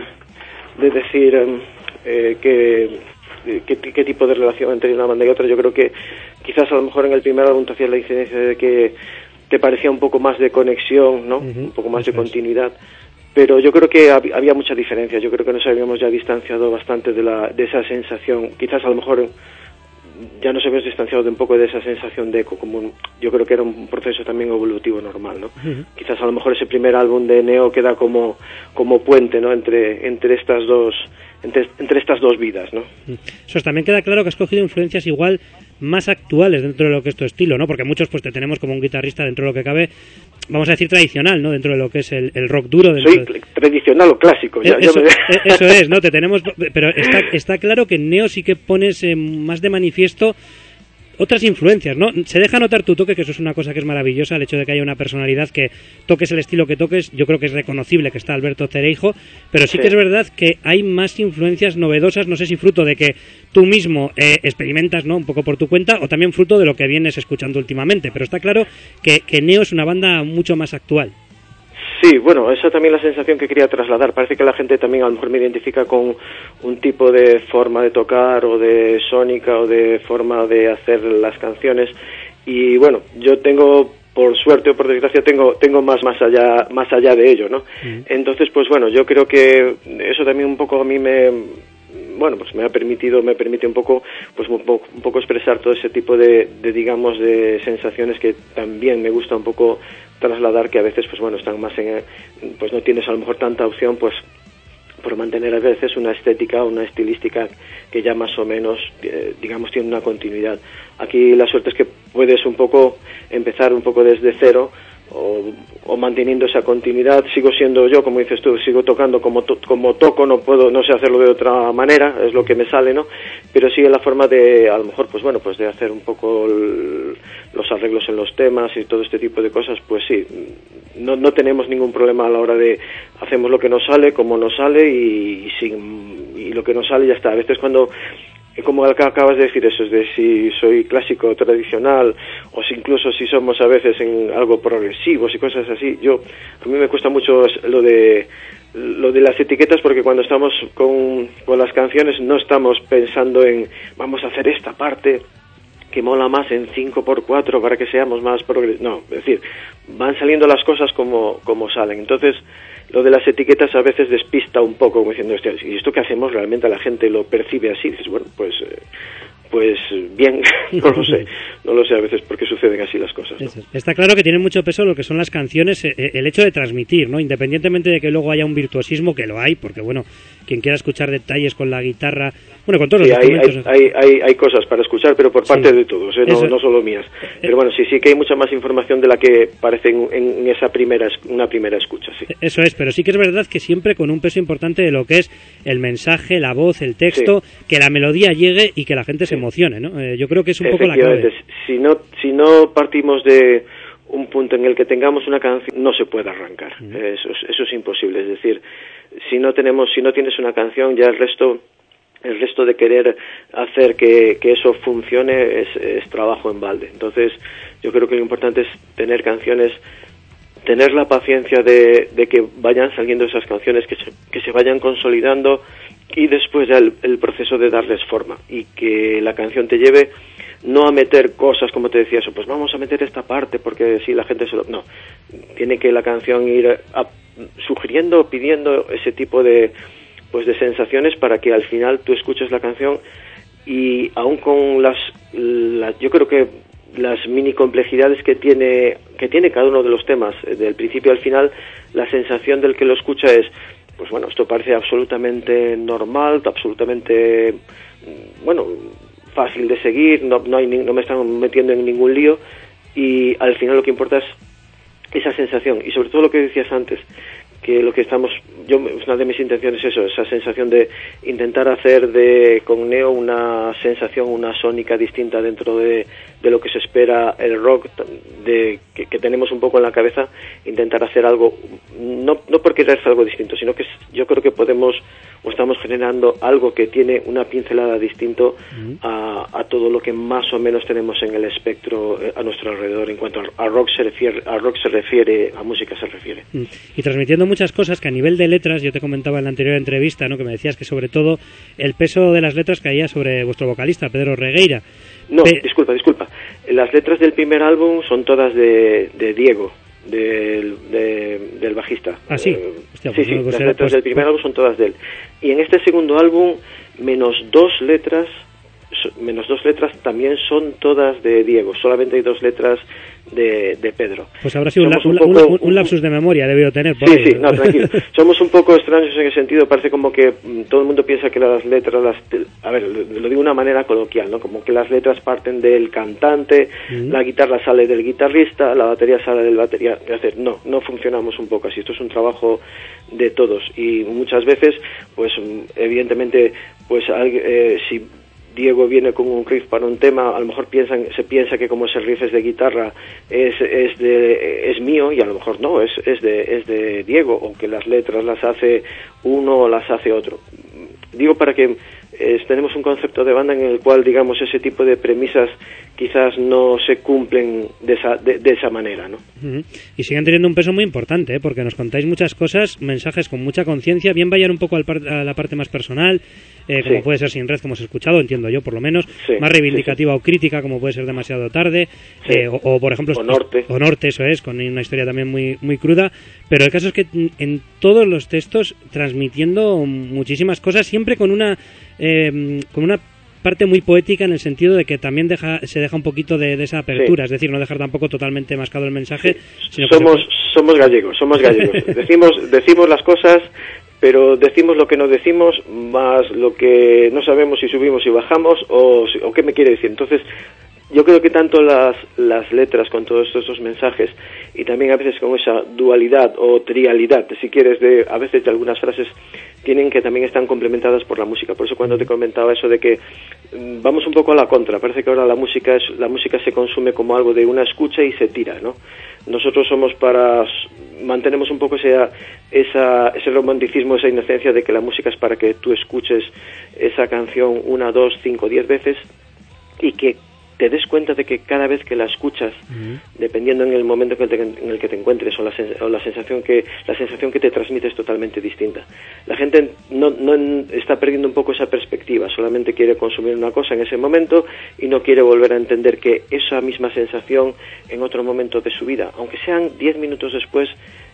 qué tipo de relación entre una banda y otra. Yo creo que quizás a lo mejor en el primer álbum te hacías la incidencia de que te parecía un poco más de conexión, ¿no? Un poco más de continuidad, pero yo creo que había mucha diferencia. Yo creo que nos habíamos ya distanciado bastante de esa sensación. Quizás a lo mejor ya nos habíamos distanciado de un poco de esa sensación de Eco, como yo creo que era un proceso también evolutivo normal, ¿no? Quizás a lo mejor ese primer álbum de Neo queda como puente, ¿no? entre estas dos vidas, ¿no? Eso también queda claro que has cogido influencias igual más actuales dentro de lo que es tu estilo, ¿no? Porque muchos pues te tenemos como un guitarrista dentro de lo que cabe, vamos a decir tradicional, ¿no? Dentro de lo que es el rock duro. Soy tradicional o clásico. Eso es, ¿no? Te tenemos, pero está claro que en Neo sí que pones más de manifiesto otras influencias, ¿no? Se deja notar tu toque, que eso es una cosa que es maravillosa, el hecho de que haya una personalidad que toques el estilo que toques. Yo creo que es reconocible que está Alberto Cereijo, pero sí que es verdad que hay más influencias novedosas, no sé si fruto de que tú mismo experimentas, ¿no? Un poco por tu cuenta, o también fruto de lo que vienes escuchando últimamente, pero está claro que Neo es una banda mucho más actual. Sí, bueno, esa también es la sensación que quería trasladar. Parece que la gente también a lo mejor me identifica con un tipo de forma de tocar, o de sónica, o de forma de hacer las canciones, y bueno, yo tengo, por suerte o por desgracia, tengo más allá de ello, ¿no? Entonces, pues bueno, yo creo que eso también un poco a mí me permite un poco expresar todo ese tipo de digamos de sensaciones que también me gusta un poco trasladar, que a veces pues bueno están más pues no tienes a lo mejor tanta opción pues por mantener a veces una estética, una estilística que ya más o menos digamos tiene una continuidad. Aquí la suerte es que puedes un poco empezar un poco desde cero, o manteniendo esa continuidad. Sigo siendo yo, como dices tú, sigo tocando como toco, no sé hacerlo de otra manera, es lo que me sale, ¿no? Pero sí la forma de, a lo mejor, pues bueno, pues de hacer un poco los arreglos en los temas y todo este tipo de cosas, pues sí, no tenemos ningún problema a la hora de hacemos lo que nos sale, como nos sale, y lo que nos sale ya está. A veces cuando, como acabas de decir eso, es de si soy clásico o tradicional, o si incluso si somos a veces en algo progresivos y cosas así, a mí me cuesta mucho lo de las etiquetas, porque cuando estamos con las canciones no estamos pensando en vamos a hacer esta parte que mola más en 5x4 para que seamos más progresivos. No, es decir, van saliendo las cosas como salen. Entonces, lo de las etiquetas a veces despista un poco, como diciendo, hostia, ¿y esto que hacemos realmente la gente lo percibe así? Dices, bueno, pues bien, no lo sé a veces por qué suceden así las cosas, ¿no? Está claro que tiene mucho peso lo que son las canciones, el hecho de transmitir, ¿no? Independientemente de que luego haya un virtuosismo, que lo hay, porque bueno, quien quiera escuchar detalles con la guitarra, bueno, con todos los instrumentos. Hay cosas para escuchar, pero por parte de todos, no solo mías. Pero bueno, sí que hay mucha más información de la que parece en una primera escucha, sí. Eso es, pero sí que es verdad que siempre con un peso importante de lo que es el mensaje, la voz, el texto, que la melodía llegue y que la gente se emocione, ¿no? Yo creo que es un poco la clave. Si no partimos de un punto en el que tengamos una canción, no se puede arrancar. Eso es imposible. Es decir, si no tienes una canción, ya el resto de querer hacer que eso funcione es trabajo en balde. Entonces, yo creo que lo importante es tener canciones, tener la paciencia de que vayan saliendo esas canciones, que se vayan consolidando, y después ya el proceso de darles forma, y que la canción te lleve no a meter cosas como te decía eso, pues vamos a meter esta parte porque si la gente no, tiene que la canción ir sugiriendo, pidiendo ese tipo de sensaciones para que al final tú escuches la canción, y aún con yo creo que las mini complejidades que tiene cada uno de los temas, del principio al final, la sensación del que lo escucha es, pues bueno, esto parece absolutamente normal, absolutamente, bueno, fácil de seguir, no me están metiendo en ningún lío, y al final lo que importa es esa sensación, y sobre todo lo que decías antes, que lo que una de mis intenciones es eso, esa sensación de intentar hacer con Neo una sensación, una sónica distinta dentro de lo que se espera el rock, que tenemos un poco en la cabeza, intentar hacer algo, no porque querer algo distinto, sino que yo creo que podemos o estamos generando algo que tiene una pincelada distinto a todo lo que más o menos tenemos en el espectro a nuestro alrededor en cuanto a rock se refiere, a música se refiere. Y transmitiendo muchas cosas que a nivel de letras, yo te comentaba en la anterior entrevista, ¿no?, que me decías que sobre todo el peso de las letras caía sobre vuestro vocalista, Pedro Regueira. No, disculpa. Las letras del primer álbum son todas de Diego, del bajista. Ah, sí. Hostia, pues sí, las letras del primer álbum son todas de él. Y en este segundo álbum, menos dos letras también son todas de Diego. Solamente hay 2 letras de Pedro. Pues habrá sido un lapsus de memoria, debió tener. Sí, no, tranquilo. Somos un poco extraños en ese sentido. Parece como que todo el mundo piensa que las letras, a ver, lo digo de una manera coloquial, ¿no? Como que las letras parten del cantante, la guitarra sale del guitarrista, la batería sale del batería. Es decir, no funcionamos un poco así. Esto es un trabajo de todos, y muchas veces, pues evidentemente, pues si Diego viene con un riff para un tema, a lo mejor se piensa que como ese riff es de guitarra es mío, y a lo mejor no, es de Diego, o que las letras las hace uno o las hace otro. Digo para que tenemos un concepto de banda en el cual, digamos, ese tipo de premisas quizás no se cumplen de esa manera, ¿no? Y siguen teniendo un peso muy importante, porque nos contáis muchas cosas, mensajes con mucha conciencia, bien vayan un poco a la parte más personal, como puede ser Sin Red, como os he escuchado, entiendo yo por lo menos, más reivindicativa o crítica, como puede ser Demasiado Tarde, o por ejemplo o Norte, eso es, con una historia también muy, muy cruda, pero el caso es que en todos los textos transmitiendo muchísimas cosas, siempre con una parte muy poética, en el sentido de que también se deja un poquito de esa apertura, es decir, no dejar tampoco totalmente mascado el mensaje, sino que somos gallegos. decimos las cosas, pero decimos lo que no decimos, más lo que no sabemos si subimos y bajamos, o qué me quiere decir. Entonces, yo creo que tanto las letras con todos estos mensajes, y también a veces con esa dualidad o trialidad, si quieres, a veces de algunas frases, también están complementadas por la música. Por eso cuando te comentaba eso de que vamos un poco a la contra, parece que ahora la música se consume como algo de una escucha y se tira, ¿no? Nosotros mantenemos un poco ese romanticismo, esa inocencia de que la música es para que tú escuches esa canción 1, 2, 5, 10 veces, y que te des cuenta de que cada vez que la escuchas, dependiendo en el momento en el que te encuentres, o la sensación que te transmite es totalmente distinta. La gente no está perdiendo un poco esa perspectiva, solamente quiere consumir una cosa en ese momento y no quiere volver a entender que esa misma sensación en otro momento de su vida, aunque sean 10 minutos después,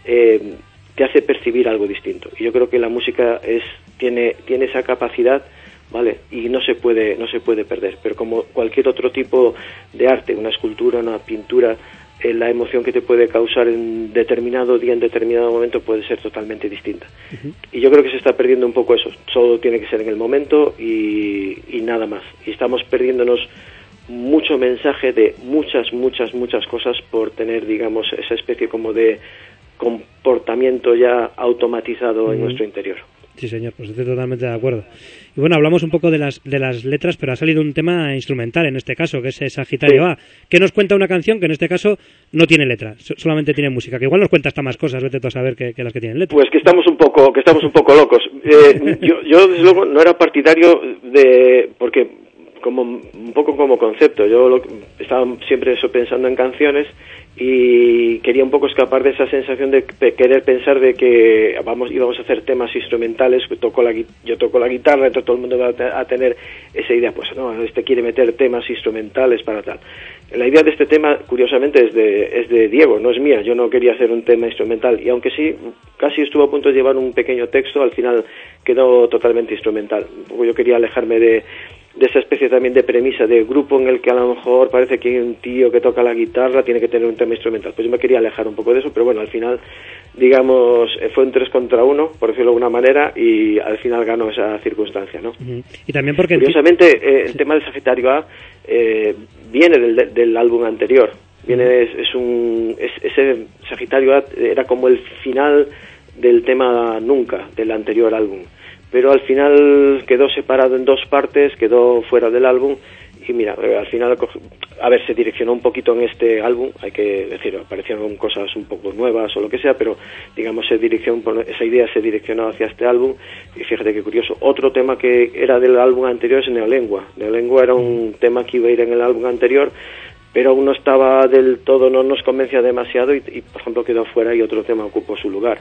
te hace percibir algo distinto. Y yo creo que la música tiene esa capacidad, ¿vale? Y no se puede perder, pero como cualquier otro tipo de arte, una escultura, una pintura, la emoción que te puede causar en determinado día, en determinado momento, puede ser totalmente distinta. Y yo creo que se está perdiendo un poco eso. Solo tiene que ser en el momento y nada más. Y estamos perdiéndonos mucho mensaje de muchas cosas por tener, digamos, esa especie como de comportamiento ya automatizado en nuestro interior. Sí, señor, pues estoy totalmente de acuerdo. Y bueno, hablamos un poco de las letras, pero ha salido un tema instrumental en este caso, que es Sagitario A, que nos cuenta una canción que en este caso no tiene letra, solamente tiene música, que igual nos cuenta hasta más cosas, vete tú a saber que las que tienen letra. Pues que estamos un poco locos. Yo desde luego no era partidario de, porque como un poco como concepto, yo estaba siempre eso pensando en canciones y quería un poco escapar de esa sensación de querer pensar de que íbamos a hacer temas instrumentales. Yo toco la guitarra, entonces todo el mundo va a tener esa idea, pues no, quiere meter temas instrumentales para tal. La idea de este tema, curiosamente, es de Diego, no es mía. Yo no quería hacer un tema instrumental, y aunque sí, casi estuvo a punto de llevar un pequeño texto, al final quedó totalmente instrumental. Yo quería alejarme de esa especie también de premisa de grupo en el que a lo mejor parece que hay un tío que toca la guitarra, tiene que tener un tema instrumental. Pues yo me quería alejar un poco de eso, pero bueno, al final, digamos, fue un 3 contra 1, por decirlo de alguna manera, y al final ganó esa circunstancia, ¿no? Y también porque... Curiosamente, el tema de Sagitario A viene del álbum anterior. Ese Sagitario A era como el final del tema Nunca, del anterior álbum. Pero al final quedó separado en 2 partes, quedó fuera del álbum, y mira, al final, se direccionó un poquito en este álbum, hay que decir, aparecieron cosas un poco nuevas o lo que sea, pero digamos esa idea se direccionó hacia este álbum, y fíjate qué curioso. Otro tema que era del álbum anterior es Neolengua. Neolengua era un tema que iba a ir en el álbum anterior, pero aún no estaba del todo, no nos convencía demasiado y por ejemplo quedó fuera, y otro tema ocupó su lugar.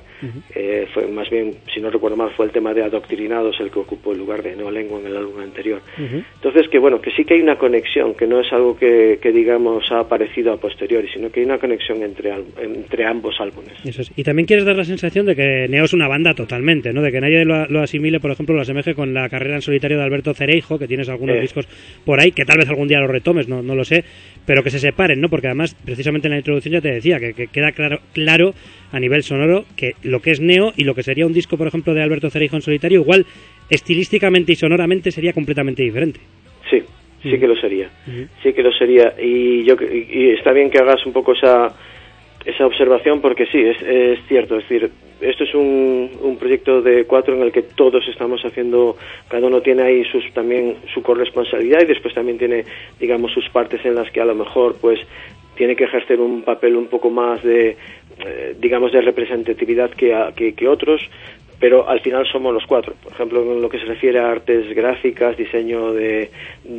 Fue más bien, si no recuerdo mal, fue el tema de Adoctrinados el que ocupó el lugar de Neolengua en el álbum anterior. Entonces que sí que hay una conexión, que no es algo que digamos ha aparecido a posteriori, sino que hay una conexión entre ambos álbumes. Eso es. Y también quieres dar la sensación de que Neo es una banda totalmente, ¿no? De que nadie lo asimile, por ejemplo, lo asemeje con la carrera en solitario de Alberto Cereijo, que tienes algunos discos por ahí, que tal vez algún día los retomes, no lo sé, pero que se separen, ¿no? Porque además, precisamente en la introducción ya te decía que queda claro a nivel sonoro que lo que es Neo y lo que sería un disco, por ejemplo, de Alberto Cereijo en solitario, igual estilísticamente y sonoramente sería completamente diferente. Sí que lo sería. Sí que lo sería. Y está bien que hagas un poco esa observación, porque sí, es cierto. Es decir, esto es un proyecto de 4 en el que todos estamos haciendo, cada uno tiene ahí también su corresponsabilidad, y después también tiene, digamos, sus partes en las que a lo mejor pues tiene que ejercer un papel un poco más de digamos, de representatividad que otros, pero al final somos los 4. Por ejemplo, en lo que se refiere a artes gráficas, diseño de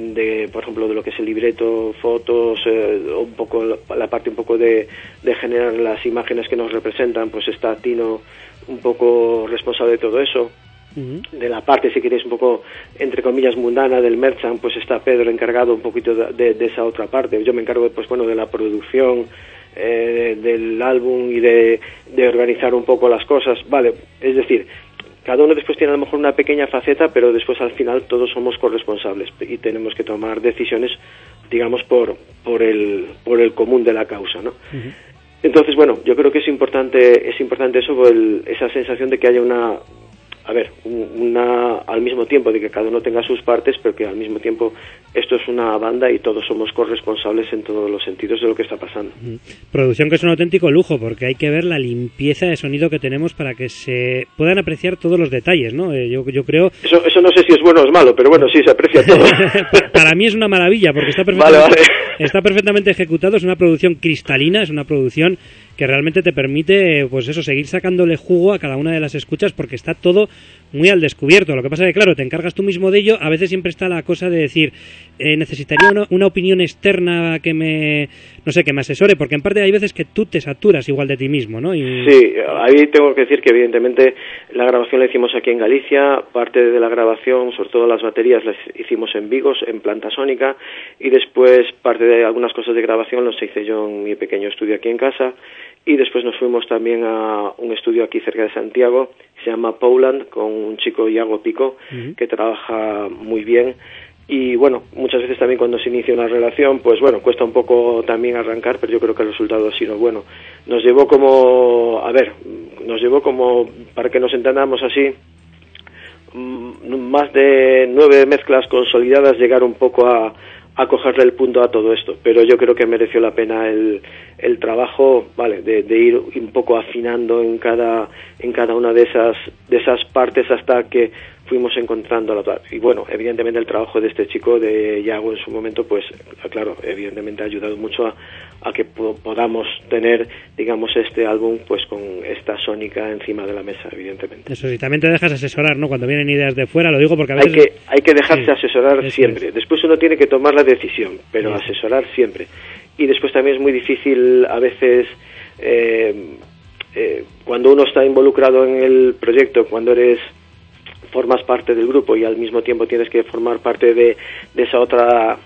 por ejemplo, de lo que es el libreto, fotos, un poco la parte un poco de generar las imágenes que nos representan, pues está Tino un poco responsable de todo eso. De la parte, si queréis, un poco entre comillas mundana del merchant, pues está Pedro encargado un poquito de esa otra parte. Yo me encargo, pues bueno, de la producción del álbum y de organizar un poco las cosas, vale. Es decir, cada uno después tiene a lo mejor una pequeña faceta, pero después al final todos somos corresponsables y tenemos que tomar decisiones, digamos, por el común de la causa, ¿no? Entonces, bueno, yo creo que es importante eso, esa sensación de que haya al mismo tiempo de que cada uno tenga sus partes, pero que al mismo tiempo esto es una banda y todos somos corresponsables en todos los sentidos de lo que está pasando. Producción que es un auténtico lujo, porque hay que ver la limpieza de sonido que tenemos para que se puedan apreciar todos los detalles, ¿no? Yo creo... Eso no sé si es bueno o es malo, pero bueno, sí, se aprecia todo. Para mí es una maravilla, porque está perfectamente ejecutado, es una producción cristalina, es una producción que realmente te permite, pues eso, seguir sacándole jugo a cada una de las escuchas, porque está todo muy al descubierto. Lo que pasa es que, claro, te encargas tú mismo de ello, a veces siempre está la cosa de decir, necesitaría una opinión externa que me asesore, porque en parte hay veces que tú te saturas igual de ti mismo, ¿no? Sí, ahí tengo que decir que evidentemente la grabación la hicimos aquí en Galicia, parte de la grabación, sobre todo las baterías, las hicimos en Vigos, en Planta Sónica, y después parte de algunas cosas de grabación las hice yo en mi pequeño estudio aquí en casa, y después nos fuimos también a un estudio aquí cerca de Santiago, que se llama Poland, con un chico, Iago Pico, que trabaja muy bien. Y bueno, muchas veces también cuando se inicia una relación, pues bueno, cuesta un poco también arrancar, pero yo creo que el resultado ha sido bueno. Nos llevó como, para que nos entendamos así, más de 9 mezclas consolidadas, llegar un poco a cogerle el punto a todo esto, pero yo creo que mereció la pena el trabajo, vale, de ir un poco afinando en cada una de esas partes hasta que fuimos encontrando la otra. Y bueno, evidentemente el trabajo de este chico, de Yago, en su momento, pues claro, evidentemente ha ayudado mucho a que podamos tener, digamos, este álbum pues con esta sónica encima de la mesa, evidentemente. Eso sí, también te dejas asesorar, ¿no? Cuando vienen ideas de fuera, lo digo porque a veces... Hay que dejarse asesorar siempre. Después uno tiene que tomar la decisión, pero asesorar siempre. Y después también es muy difícil a veces... cuando uno está involucrado en el proyecto, cuando formas parte del grupo y al mismo tiempo tienes que formar parte de esa otra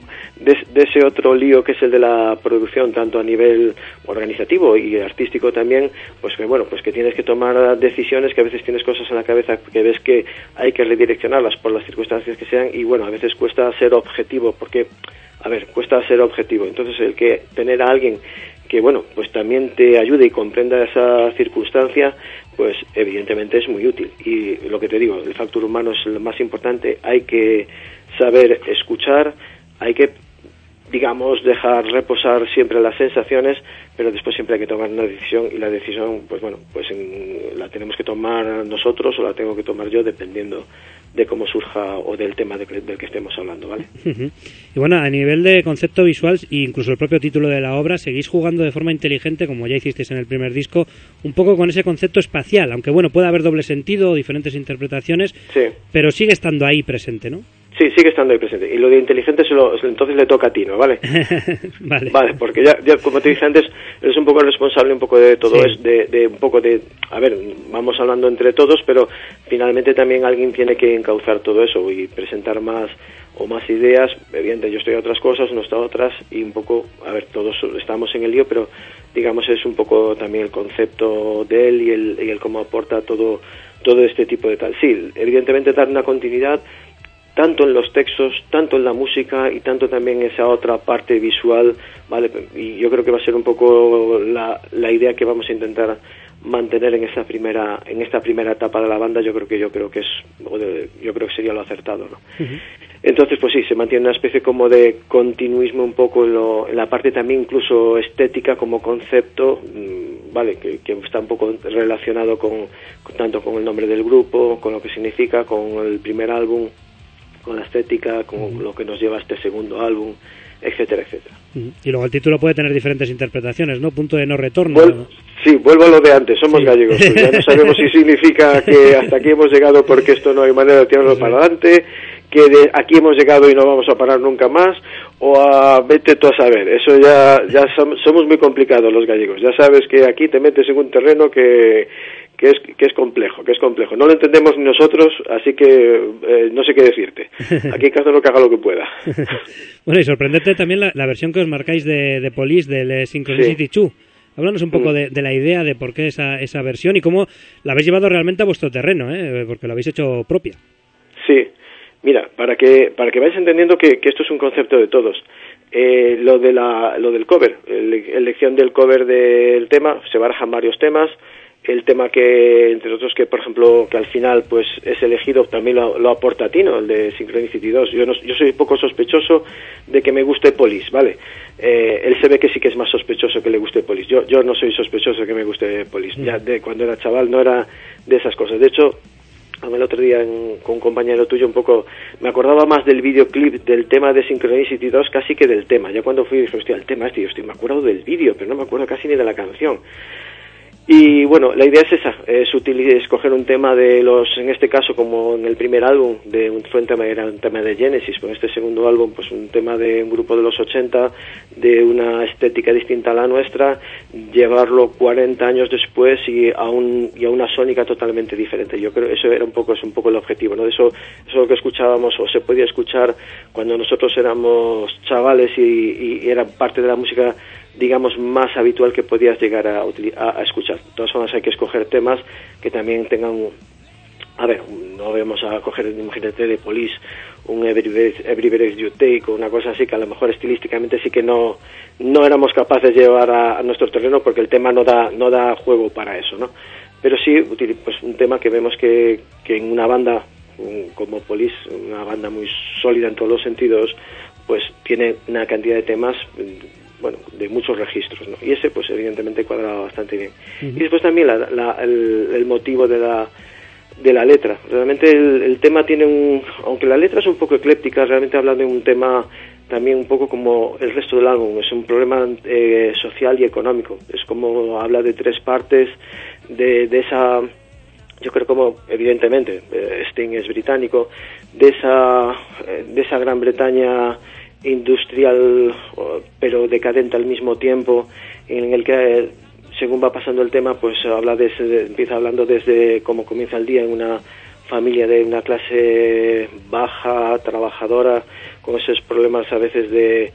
de ese otro lío que es el de la producción, tanto a nivel organizativo y artístico también, pues que bueno, pues que tienes que tomar decisiones, que a veces tienes cosas en la cabeza que ves que hay que redireccionarlas por las circunstancias que sean, y bueno, a veces cuesta ser objetivo, porque cuesta ser objetivo. Entonces el que tener a alguien que bueno, pues también te ayude y comprenda esa circunstancia, pues evidentemente es muy útil. Y lo que te digo, el factor humano es lo más importante. Hay que saber escuchar, hay que, digamos, dejar reposar siempre las sensaciones, pero después siempre hay que tomar una decisión, y la decisión, pues bueno, pues la tenemos que tomar nosotros o la tengo que tomar yo, dependiendo de cómo surja o del tema del que estemos hablando, ¿vale? Uh-huh. Y bueno, a nivel de concepto visual e incluso el propio título de la obra, seguís jugando de forma inteligente, como ya hicisteis en el primer disco, un poco con ese concepto espacial, aunque bueno, puede haber doble sentido o diferentes interpretaciones, sí, pero sigue estando ahí presente, ¿no? Sí, sigue estando ahí presente. Y lo de inteligente entonces le toca a ti, ¿no? ¿Vale? Vale, porque ya como te dije antes, eres un poco responsable un poco de todo, sí, de un poco de... A ver, vamos hablando entre todos, pero finalmente también alguien tiene que encauzar todo eso y presentar más ideas. Evidentemente, yo estoy a otras cosas, uno está a otras, y un poco, a ver, todos estamos en el lío, pero digamos es un poco también el concepto de él y el cómo aporta todo este tipo de tal. Sí, evidentemente dar una continuidad, tanto en los textos, tanto en la música y tanto también esa otra parte visual, ¿vale? Y yo creo que va a ser un poco la idea que vamos a intentar mantener en esta primera etapa de la banda. Yo creo que sería lo acertado, ¿no? Uh-huh. Entonces, pues sí, se mantiene una especie como de continuismo un poco en la parte también incluso estética como concepto, ¿vale? Que está un poco relacionado tanto con el nombre del grupo, con lo que significa, con el primer álbum, con la estética, con lo que nos lleva a este segundo álbum, etcétera, etcétera. Y luego el título puede tener diferentes interpretaciones, ¿no? Punto de no retorno. Sí, vuelvo a lo de antes, somos gallegos, pues ya no sabemos si significa que hasta aquí hemos llegado porque esto no hay manera de tirarlo para adelante, que de aquí hemos llegado y no vamos a parar nunca más, o a vete tú a saber. Eso ya somos muy complicados los gallegos, ya sabes que aquí te metes en un terreno que es complejo. No lo entendemos ni nosotros, así que no sé qué decirte. Aquí cada uno que haga lo que pueda. Bueno, y sorprendente también la versión que os marcáis de Police, del Synchronicity 2. Háblanos un poco de la idea de por qué esa versión y cómo la habéis llevado realmente a vuestro terreno, porque lo habéis hecho propia. Sí, mira, para que vayáis entendiendo que esto es un concepto de todos. Lo del cover, elección del cover del tema, se barajan varios temas. El tema que, entre otros, que por ejemplo, que al final pues es elegido, también lo aporta Tino, el de Synchronicity 2. Yo soy poco sospechoso de que me guste Police, ¿vale? Él se ve que sí que es más sospechoso que le guste Police. Yo no soy sospechoso de que me guste Police. Ya cuando era chaval no era de esas cosas. De hecho, el otro día con un compañero tuyo un poco me acordaba más del videoclip del tema de Synchronicity 2 casi que del tema. Ya cuando fui dije, hostia, el tema me acuerdo del vídeo, pero no me acuerdo casi ni de la canción. Y bueno, la idea es esa, es escoger un tema en este caso como en el primer álbum, era un tema de Genesis, con este segundo álbum pues un tema de un grupo de los 80, de una estética distinta a la nuestra, llevarlo 40 años después y a una sónica totalmente diferente. Yo creo que eso es un poco el objetivo, ¿no? Eso es lo que escuchábamos o se podía escuchar cuando nosotros éramos chavales y era parte de la música, digamos, más habitual que podías llegar a escuchar. De todas formas hay que escoger temas que también tengan, no vamos a coger, imagínate, de Police un Every Breath You Take o una cosa así que a lo mejor estilísticamente sí que no éramos capaces de llevar a nuestro terreno porque el tema no da juego para eso, ¿no? Pero sí, pues un tema que vemos que en una banda como Police, una banda muy sólida en todos los sentidos, pues tiene una cantidad de temas, bueno, de muchos registros, ¿no? Y ese, pues evidentemente cuadraba bastante bien. Y después también el motivo de la letra. Realmente el tema tiene aunque la letra es un poco ecléptica, realmente habla de un tema también un poco como el resto del álbum. Es un problema social y económico. Es como habla de tres partes de esa, yo creo, como evidentemente Sting es británico, de esa Gran Bretaña industrial pero decadente al mismo tiempo, en el que según va pasando el tema, pues empieza hablando desde cómo comienza el día en una familia de una clase baja, trabajadora, con esos problemas a veces de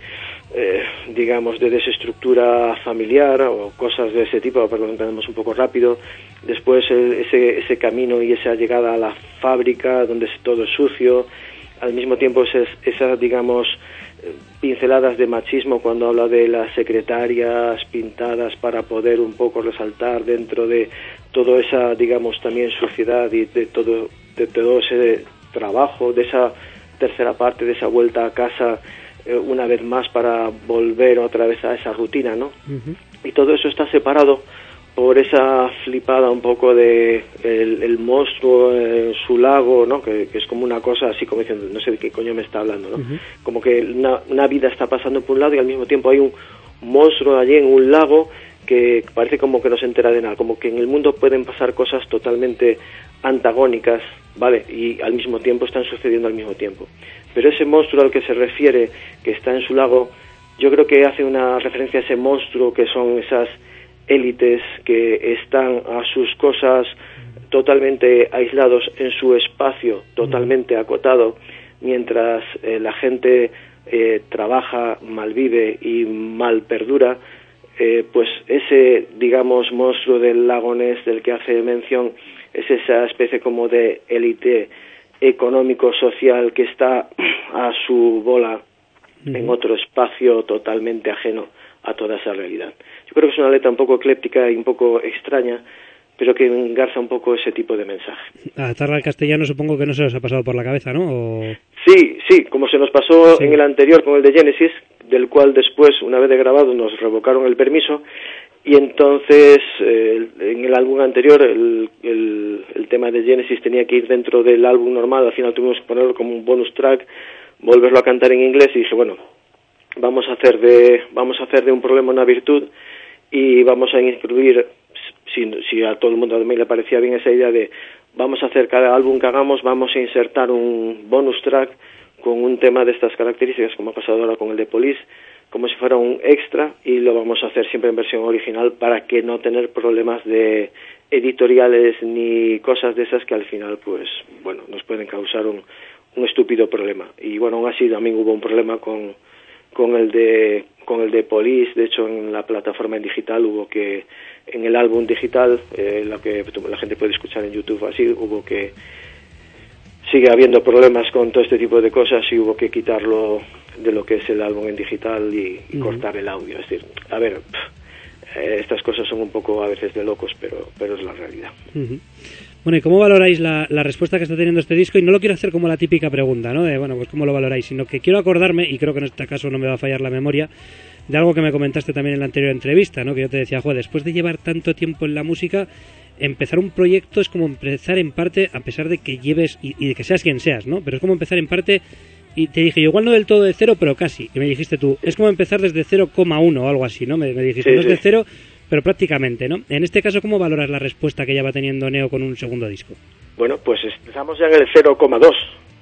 digamos de desestructura familiar o cosas de ese tipo, pero lo entendemos un poco rápido. Después ese camino y esa llegada a la fábrica donde todo es sucio, al mismo tiempo esas digamos pinceladas de machismo cuando habla de las secretarias pintadas para poder un poco resaltar dentro de toda esa, digamos, también suciedad y de todo ese trabajo, de esa tercera parte, de esa vuelta a casa una vez más para volver otra vez a esa rutina, ¿no? Uh-huh. Y todo eso está separado por esa flipada un poco de el monstruo en su lago, ¿no? Que es como una cosa así como diciendo, no sé de qué coño me está hablando, ¿no? Uh-huh. Como que una vida está pasando por un lado y al mismo tiempo hay un monstruo allí en un lago que parece como que no se entera de nada, como que en el mundo pueden pasar cosas totalmente antagónicas, ¿vale? Y al mismo tiempo están sucediendo al mismo tiempo. Pero ese monstruo al que se refiere, que está en su lago, yo creo que hace una referencia a ese monstruo que son esas élites que están a sus cosas totalmente aislados en su espacio totalmente acotado, mientras la gente trabaja, malvive y mal perdura. Pues ese, digamos, monstruo del lago Ness del que hace mención es esa especie como de élite económico-social que está a su bola en otro espacio totalmente ajeno a toda esa realidad. Yo creo que es una letra un poco ecléptica y un poco extraña, pero que engarza un poco ese tipo de mensaje. Adaptarla al castellano supongo que no se os ha pasado por la cabeza, ¿no? ¿O... Sí, como se nos pasó en el anterior con el de Genesis, del cual después, una vez de grabado, nos revocaron el permiso, y entonces en el álbum anterior el tema de Genesis tenía que ir dentro del álbum normal, al final tuvimos que ponerlo como un bonus track, volverlo a cantar en inglés, y dije, bueno, vamos a hacer de un problema una virtud, y vamos a incluir, si a todo el mundo también le parecía bien esa idea de vamos a hacer cada álbum que hagamos, vamos a insertar un bonus track con un tema de estas características, como ha pasado ahora con el de Police, como si fuera un extra, y lo vamos a hacer siempre en versión original para que no tener problemas de editoriales ni cosas de esas que al final, pues, bueno, nos pueden causar un estúpido problema. Y bueno, aún así también hubo un problema con el de Police. De hecho, en la plataforma en digital hubo que, en el álbum digital, lo que la gente puede escuchar en YouTube, así hubo que, sigue habiendo problemas con todo este tipo de cosas y hubo que quitarlo de lo que es el álbum en digital y cortar el audio. Es decir, a ver, estas cosas son un poco a veces de locos, pero es la realidad. Uh-huh. Bueno, ¿y cómo valoráis la respuesta que está teniendo este disco? Y no lo quiero hacer como la típica pregunta, ¿no? De, bueno, pues ¿cómo lo valoráis? Sino que quiero acordarme, y creo que en este caso no me va a fallar la memoria, de algo que me comentaste también en la anterior entrevista, ¿no? Que yo te decía, joder, después de llevar tanto tiempo en la música, empezar un proyecto es como empezar en parte, a pesar de que lleves y de que seas quien seas, ¿no? Pero es como empezar en parte, y te dije, igual no del todo de cero, pero casi. Y me dijiste tú, es como empezar desde 0,1 o algo así, ¿no? Me dijiste, sí, no es de cero, pero prácticamente, ¿no? En este caso, ¿cómo valoras la respuesta que ya va teniendo Neo con un segundo disco? Bueno, pues empezamos ya en el 0,2.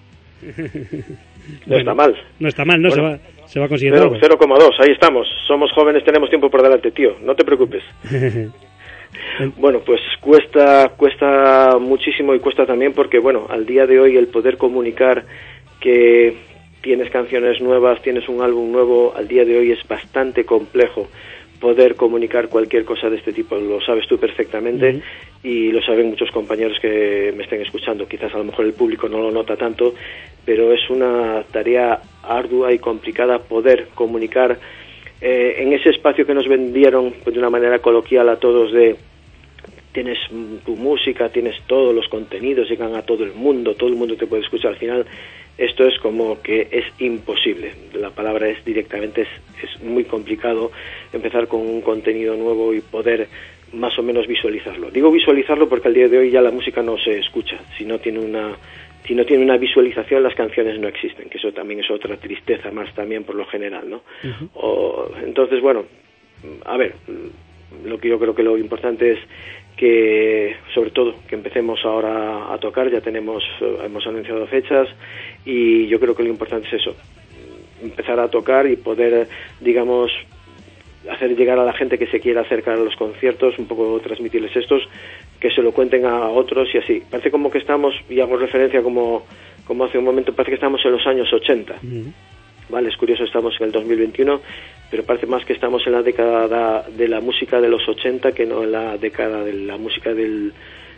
No está mal. No está mal, ¿no? Bueno, se va consiguiendo. 0,2, ahí estamos. Somos jóvenes, tenemos tiempo por delante, tío. No te preocupes. Bueno, pues cuesta muchísimo, y cuesta también porque, bueno, al día de hoy el poder comunicar que tienes canciones nuevas, tienes un álbum nuevo, al día de hoy es bastante complejo poder comunicar cualquier cosa de este tipo. Lo sabes tú perfectamente y lo saben muchos compañeros que me estén escuchando. Quizás a lo mejor el público no lo nota tanto, pero es una tarea ardua y complicada poder comunicar en ese espacio que nos vendieron, pues, de una manera coloquial a todos, de tienes tu música, tienes todos los contenidos, llegan a todo el mundo te puede escuchar. Al final esto es como que es imposible. La palabra es directamente, es muy complicado empezar con un contenido nuevo y poder más o menos visualizarlo. Digo visualizarlo porque al día de hoy ya la música no se escucha. Si no tiene una visualización, las canciones no existen, que eso también es otra tristeza más también por lo general, ¿no? Entonces, bueno, a ver, lo que yo creo que lo importante es que, sobre todo, que empecemos ahora a tocar. Ya hemos anunciado fechas, y yo creo que lo importante es eso, empezar a tocar y poder, digamos, hacer llegar a la gente que se quiera acercar a los conciertos, un poco transmitirles estos, que se lo cuenten a otros y así. Parece como que estamos, y hago referencia como hace un momento, parece que estamos en los años 80. Vale, es curioso, estamos en el 2021, pero parece más que estamos en la década de la música de los 80 que no en la década de la música del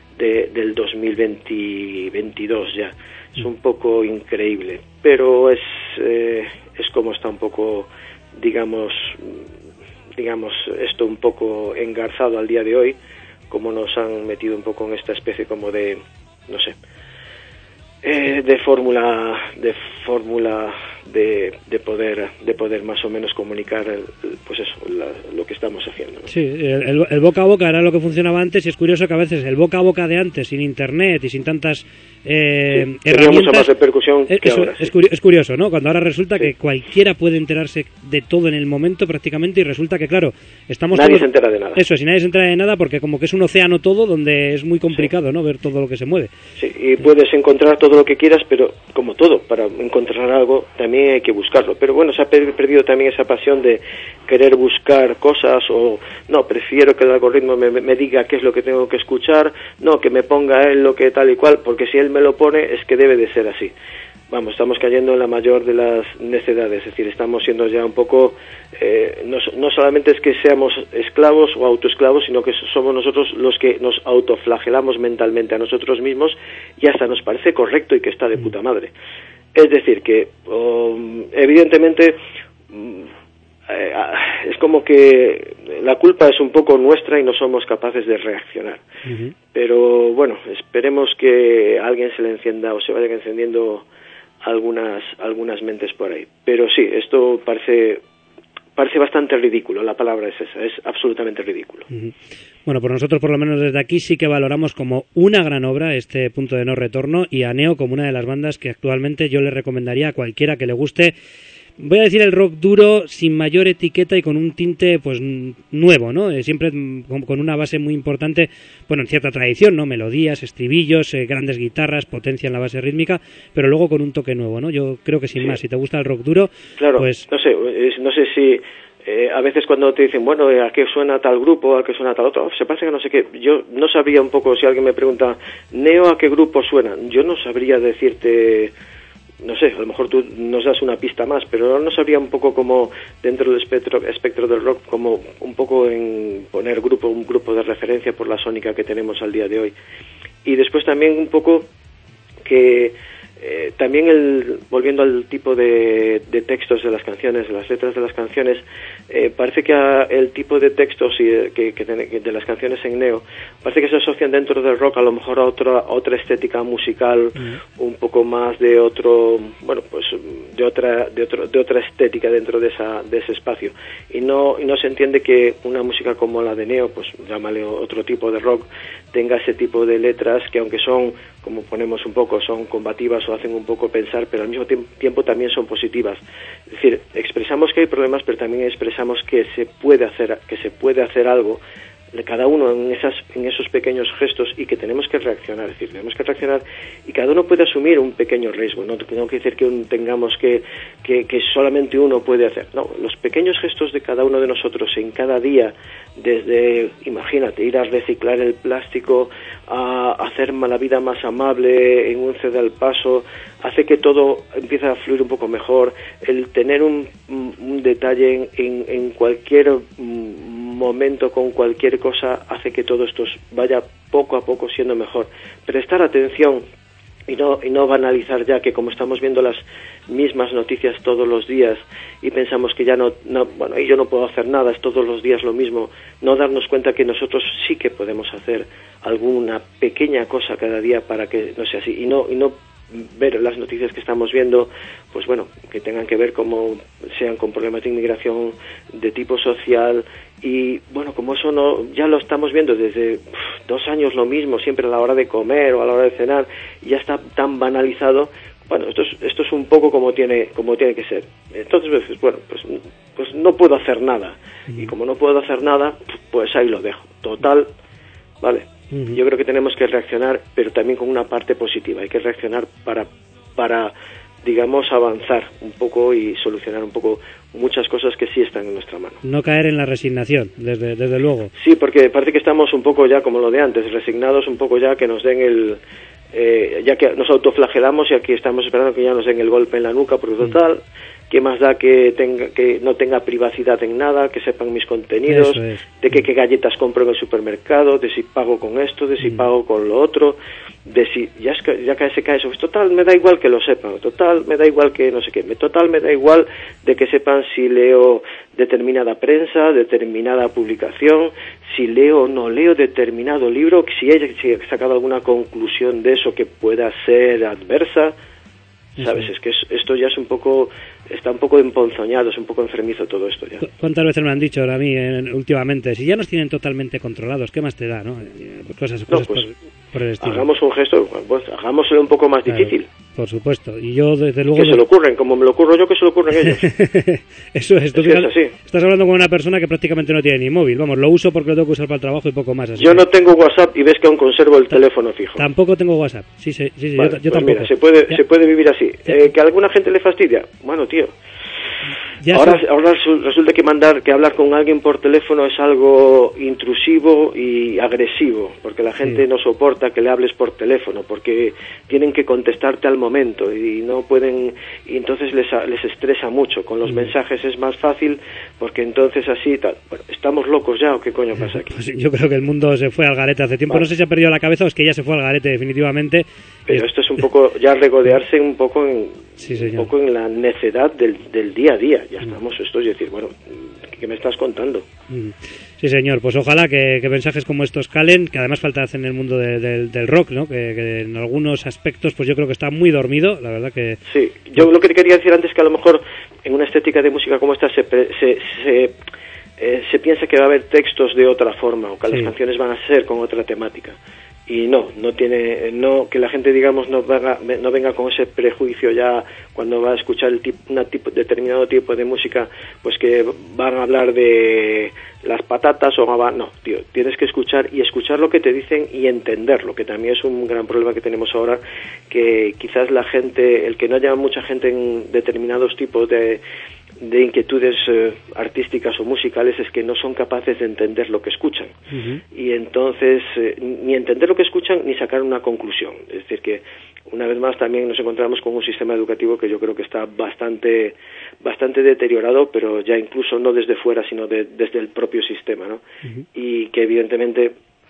2022 ya. Es un poco increíble, pero es como está un poco, digamos, esto un poco engarzado al día de hoy, como nos han metido un poco en esta especie como de, no sé, de fórmula de poder más o menos comunicar pues eso, lo que estamos haciendo, ¿no? Sí, el boca a boca era lo que funcionaba antes, y es curioso que a veces el boca a boca de antes, sin internet y sin tantas herramientas, tenía mucha más repercusión que ahora, sí. Es curioso, ¿no? Cuando ahora resulta que cualquiera puede enterarse de todo en el momento prácticamente, y resulta que, claro, nadie se entera de nada. Eso, si nadie se entera de nada, porque como que es un océano todo, donde es muy complicado, ¿no?, ver todo lo que se mueve. Sí, y puedes encontrar todo lo que quieras, pero como todo, para encontrar algo también hay que buscarlo. Pero bueno, se ha perdido también esa pasión de querer buscar cosas, o no, prefiero que el algoritmo me diga qué es lo que tengo que escuchar, no, que me ponga él lo que tal y cual, porque si él me lo pone es que debe de ser así. Vamos, estamos cayendo en la mayor de las necedades, es decir, estamos siendo ya un poco, no solamente es que seamos esclavos o autoesclavos, sino que somos nosotros los que nos autoflagelamos mentalmente a nosotros mismos, y hasta nos parece correcto y que está de puta madre. Es decir, que evidentemente es como que la culpa es un poco nuestra y no somos capaces de reaccionar. Pero bueno, esperemos que a alguien se le encienda o se vayan encendiendo algunas mentes por ahí. Pero sí, esto parece bastante ridículo, la palabra es esa, es absolutamente ridículo. Bueno, por nosotros, por lo menos desde aquí, sí que valoramos como una gran obra este Punto de No Retorno, y a Neo como una de las bandas que actualmente yo le recomendaría a cualquiera que le guste. Voy a decir el rock duro, sin mayor etiqueta y con un tinte pues nuevo, ¿no? Siempre con una base muy importante, bueno, en cierta tradición, ¿no? Melodías, estribillos, grandes guitarras, potencia en la base rítmica, pero luego con un toque nuevo, ¿no? Yo creo que sin más, si te gusta el rock duro, claro, pues... no sé si a veces cuando te dicen, bueno, ¿a qué suena tal grupo? ¿A qué suena tal otro? Se parece que no sé qué. Yo no sabría un poco, si alguien me pregunta, Neo, ¿a qué grupo suena? Yo no sabría decirte... No sé, a lo mejor tú nos das una pista más, pero no sabría un poco como dentro del espectro del rock, como un poco en poner un grupo de referencia por la sónica que tenemos al día de hoy. Y después también un poco que también volviendo al tipo de textos de las canciones, de las letras de las canciones, parece que el tipo de textos que de las canciones en Neo parece que se asocian dentro del rock a lo mejor a otra estética musical, un poco más de otro, bueno, pues de otra estética dentro de ese espacio, y no se entiende que una música como la de Neo, pues llámale otro tipo de rock, tenga ese tipo de letras que, aunque son, como ponemos un poco, son combativas o hacen un poco pensar, pero al mismo tiempo también son positivas. Es decir, expresamos que hay problemas, pero también expresamos que se puede hacer algo, cada uno en esos pequeños gestos, y que tenemos que reaccionar. Es decir, tenemos que reaccionar, y cada uno puede asumir un pequeño riesgo. No quiere decir que tengamos que solamente uno puede hacer. No, los pequeños gestos de cada uno de nosotros en cada día, desde, imagínate, ir a reciclar el plástico, a hacer la vida más amable en un cede al paso, hace que todo empiece a fluir un poco mejor. El tener un detalle en cualquier momento con cualquier cosa hace que todo esto vaya poco a poco siendo mejor. Prestar atención y no banalizar, ya que como estamos viendo las mismas noticias todos los días y pensamos que ya bueno, y yo no puedo hacer nada, es todos los días lo mismo. No darnos cuenta que nosotros sí que podemos hacer alguna pequeña cosa cada día para que no sea así, y no ver las noticias que estamos viendo, pues bueno, que tengan que ver como sean con problemas de inmigración de tipo social, y bueno, como eso no, ya lo estamos viendo desde 2 años lo mismo, siempre a la hora de comer o a la hora de cenar, y ya está tan banalizado. Bueno, esto es un poco como tiene que ser. Entonces, bueno, pues no puedo hacer nada, y como no puedo hacer nada, pues ahí lo dejo. Total, vale. Yo creo que tenemos que reaccionar, pero también con una parte positiva. Hay que reaccionar para digamos, avanzar un poco y solucionar un poco muchas cosas que sí están en nuestra mano. No caer en la resignación, desde luego. Sí, porque parece que estamos un poco ya como lo de antes, resignados un poco ya que nos den ya que nos autoflagelamos y aquí estamos esperando que ya nos den el golpe en la nuca, porque total, ¿qué más da que no tenga privacidad en nada, que sepan mis contenidos, de qué galletas compro en el supermercado, de si pago con esto, de si pago con lo otro, de si ya se cae eso? Pues total, me da igual que lo sepan, total, me da igual que no sé qué, total, me da igual de que sepan si leo determinada prensa, determinada publicación, si leo o no leo determinado libro, si he sacado alguna conclusión de eso que pueda ser adversa, ¿sabes? Es que esto ya es está un poco emponzoñado, es un poco enfermizo todo esto ya. ¿Cuántas veces me han dicho a mí últimamente, si ya nos tienen totalmente controlados, qué más te da, no? Cosas pues, por el estilo. Hagamos un gesto, pues hagámoslo un poco más difícil. Por supuesto, y yo desde luego... Que se lo ocurren, como me lo ocurro yo, que se lo ocurren ellos. Eso es, es así. Estás hablando con una persona que prácticamente no tiene ni móvil, vamos, lo uso porque lo tengo que usar para el trabajo y poco más. Así yo no tengo WhatsApp y ves que aún conservo el teléfono fijo. Tampoco tengo WhatsApp, sí, vale, yo pues tampoco. Mira, se puede vivir así. ¿Que a alguna gente le fastidia? Bueno, tío. Ahora resulta que hablar con alguien por teléfono es algo intrusivo y agresivo, porque la gente no soporta que le hables por teléfono, porque tienen que contestarte al momento y no pueden, y entonces les estresa mucho. Con los mensajes es más fácil, porque entonces así tal. Bueno, ¿estamos locos ya o qué coño pasa aquí? Pues yo creo que el mundo se fue al garete hace tiempo. No sé si ha perdido la cabeza o es que ya se fue al garete definitivamente. Pero esto es un poco ya regodearse un poco en la necedad del día a día. Ya estamos esto y decir, bueno, ¿qué me estás contando? Sí, señor, pues ojalá que mensajes como estos calen, que además falta hacer en el mundo del rock, ¿no? Que en algunos aspectos pues yo creo que está muy dormido, la verdad que... Sí, yo lo que te quería decir antes es que a lo mejor en una estética de música como esta se piensa que va a haber textos de otra forma o que las canciones van a ser con otra temática. Y no que la gente, digamos, no venga con ese prejuicio ya cuando va a escuchar determinado tipo de música, pues que van a hablar de las patatas no, tío, tienes que escuchar lo que te dicen y entenderlo, que también es un gran problema que tenemos ahora, que quizás la gente, el que no haya mucha gente en determinados tipos de inquietudes artísticas o musicales es que no son capaces de entender lo que escuchan. Y entonces ni entender lo que escuchan ni sacar una conclusión. Es decir, que una vez más también nos encontramos con un sistema educativo que yo creo que está bastante deteriorado, pero ya incluso no desde fuera, sino desde el propio sistema, ¿no? Y que evidentemente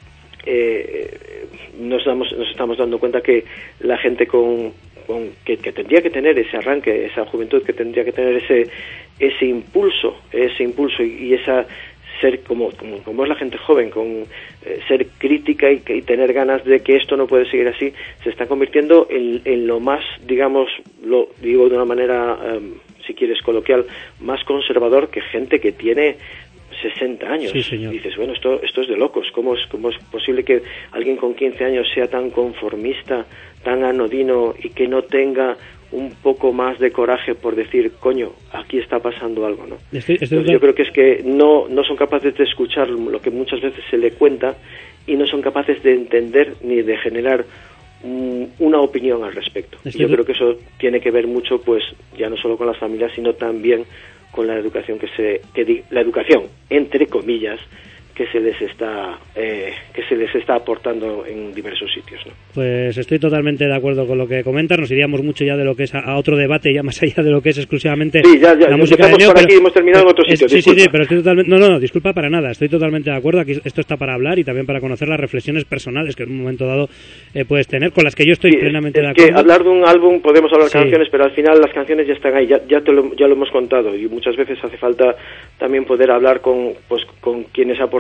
nos estamos dando cuenta que la gente que tendría que tener ese arranque, esa juventud, que tendría que tener ese impulso y esa ser como es la gente joven, con ser crítica y tener ganas de que esto no puede seguir así, se está convirtiendo en lo más, digamos, lo digo de una manera, si quieres coloquial, más conservador que gente que tiene 60 años. Sí, señor. Dices, bueno, esto es de locos. ¿Cómo es posible que alguien con 15 años sea tan conformista, tan anodino y que no tenga un poco más de coraje por decir, coño, aquí está pasando algo, ¿no? Yo creo que es que no son capaces de escuchar lo que muchas veces se le cuenta y no son capaces de entender ni de generar una opinión al respecto. Yo creo que eso tiene que ver mucho, pues, ya no solo con las familias, sino también con la educación la educación, entre comillas, que se les está aportando en diversos sitios, ¿no? Pues estoy totalmente de acuerdo con lo que comentas. Nos iríamos mucho ya de lo que es a otro debate, ya más allá de lo que es exclusivamente la música de Neo, por aquí, hemos terminado en otro sitio. Sí, pero estoy totalmente... No, disculpa para nada. Estoy totalmente de acuerdo. Aquí esto está para hablar y también para conocer las reflexiones personales que en un momento dado puedes tener, con las que yo estoy plenamente de acuerdo. Que hablar de un álbum, podemos hablar de canciones, pero al final las canciones ya están ahí, ya lo hemos contado, y muchas veces hace falta también poder hablar con quienes aportan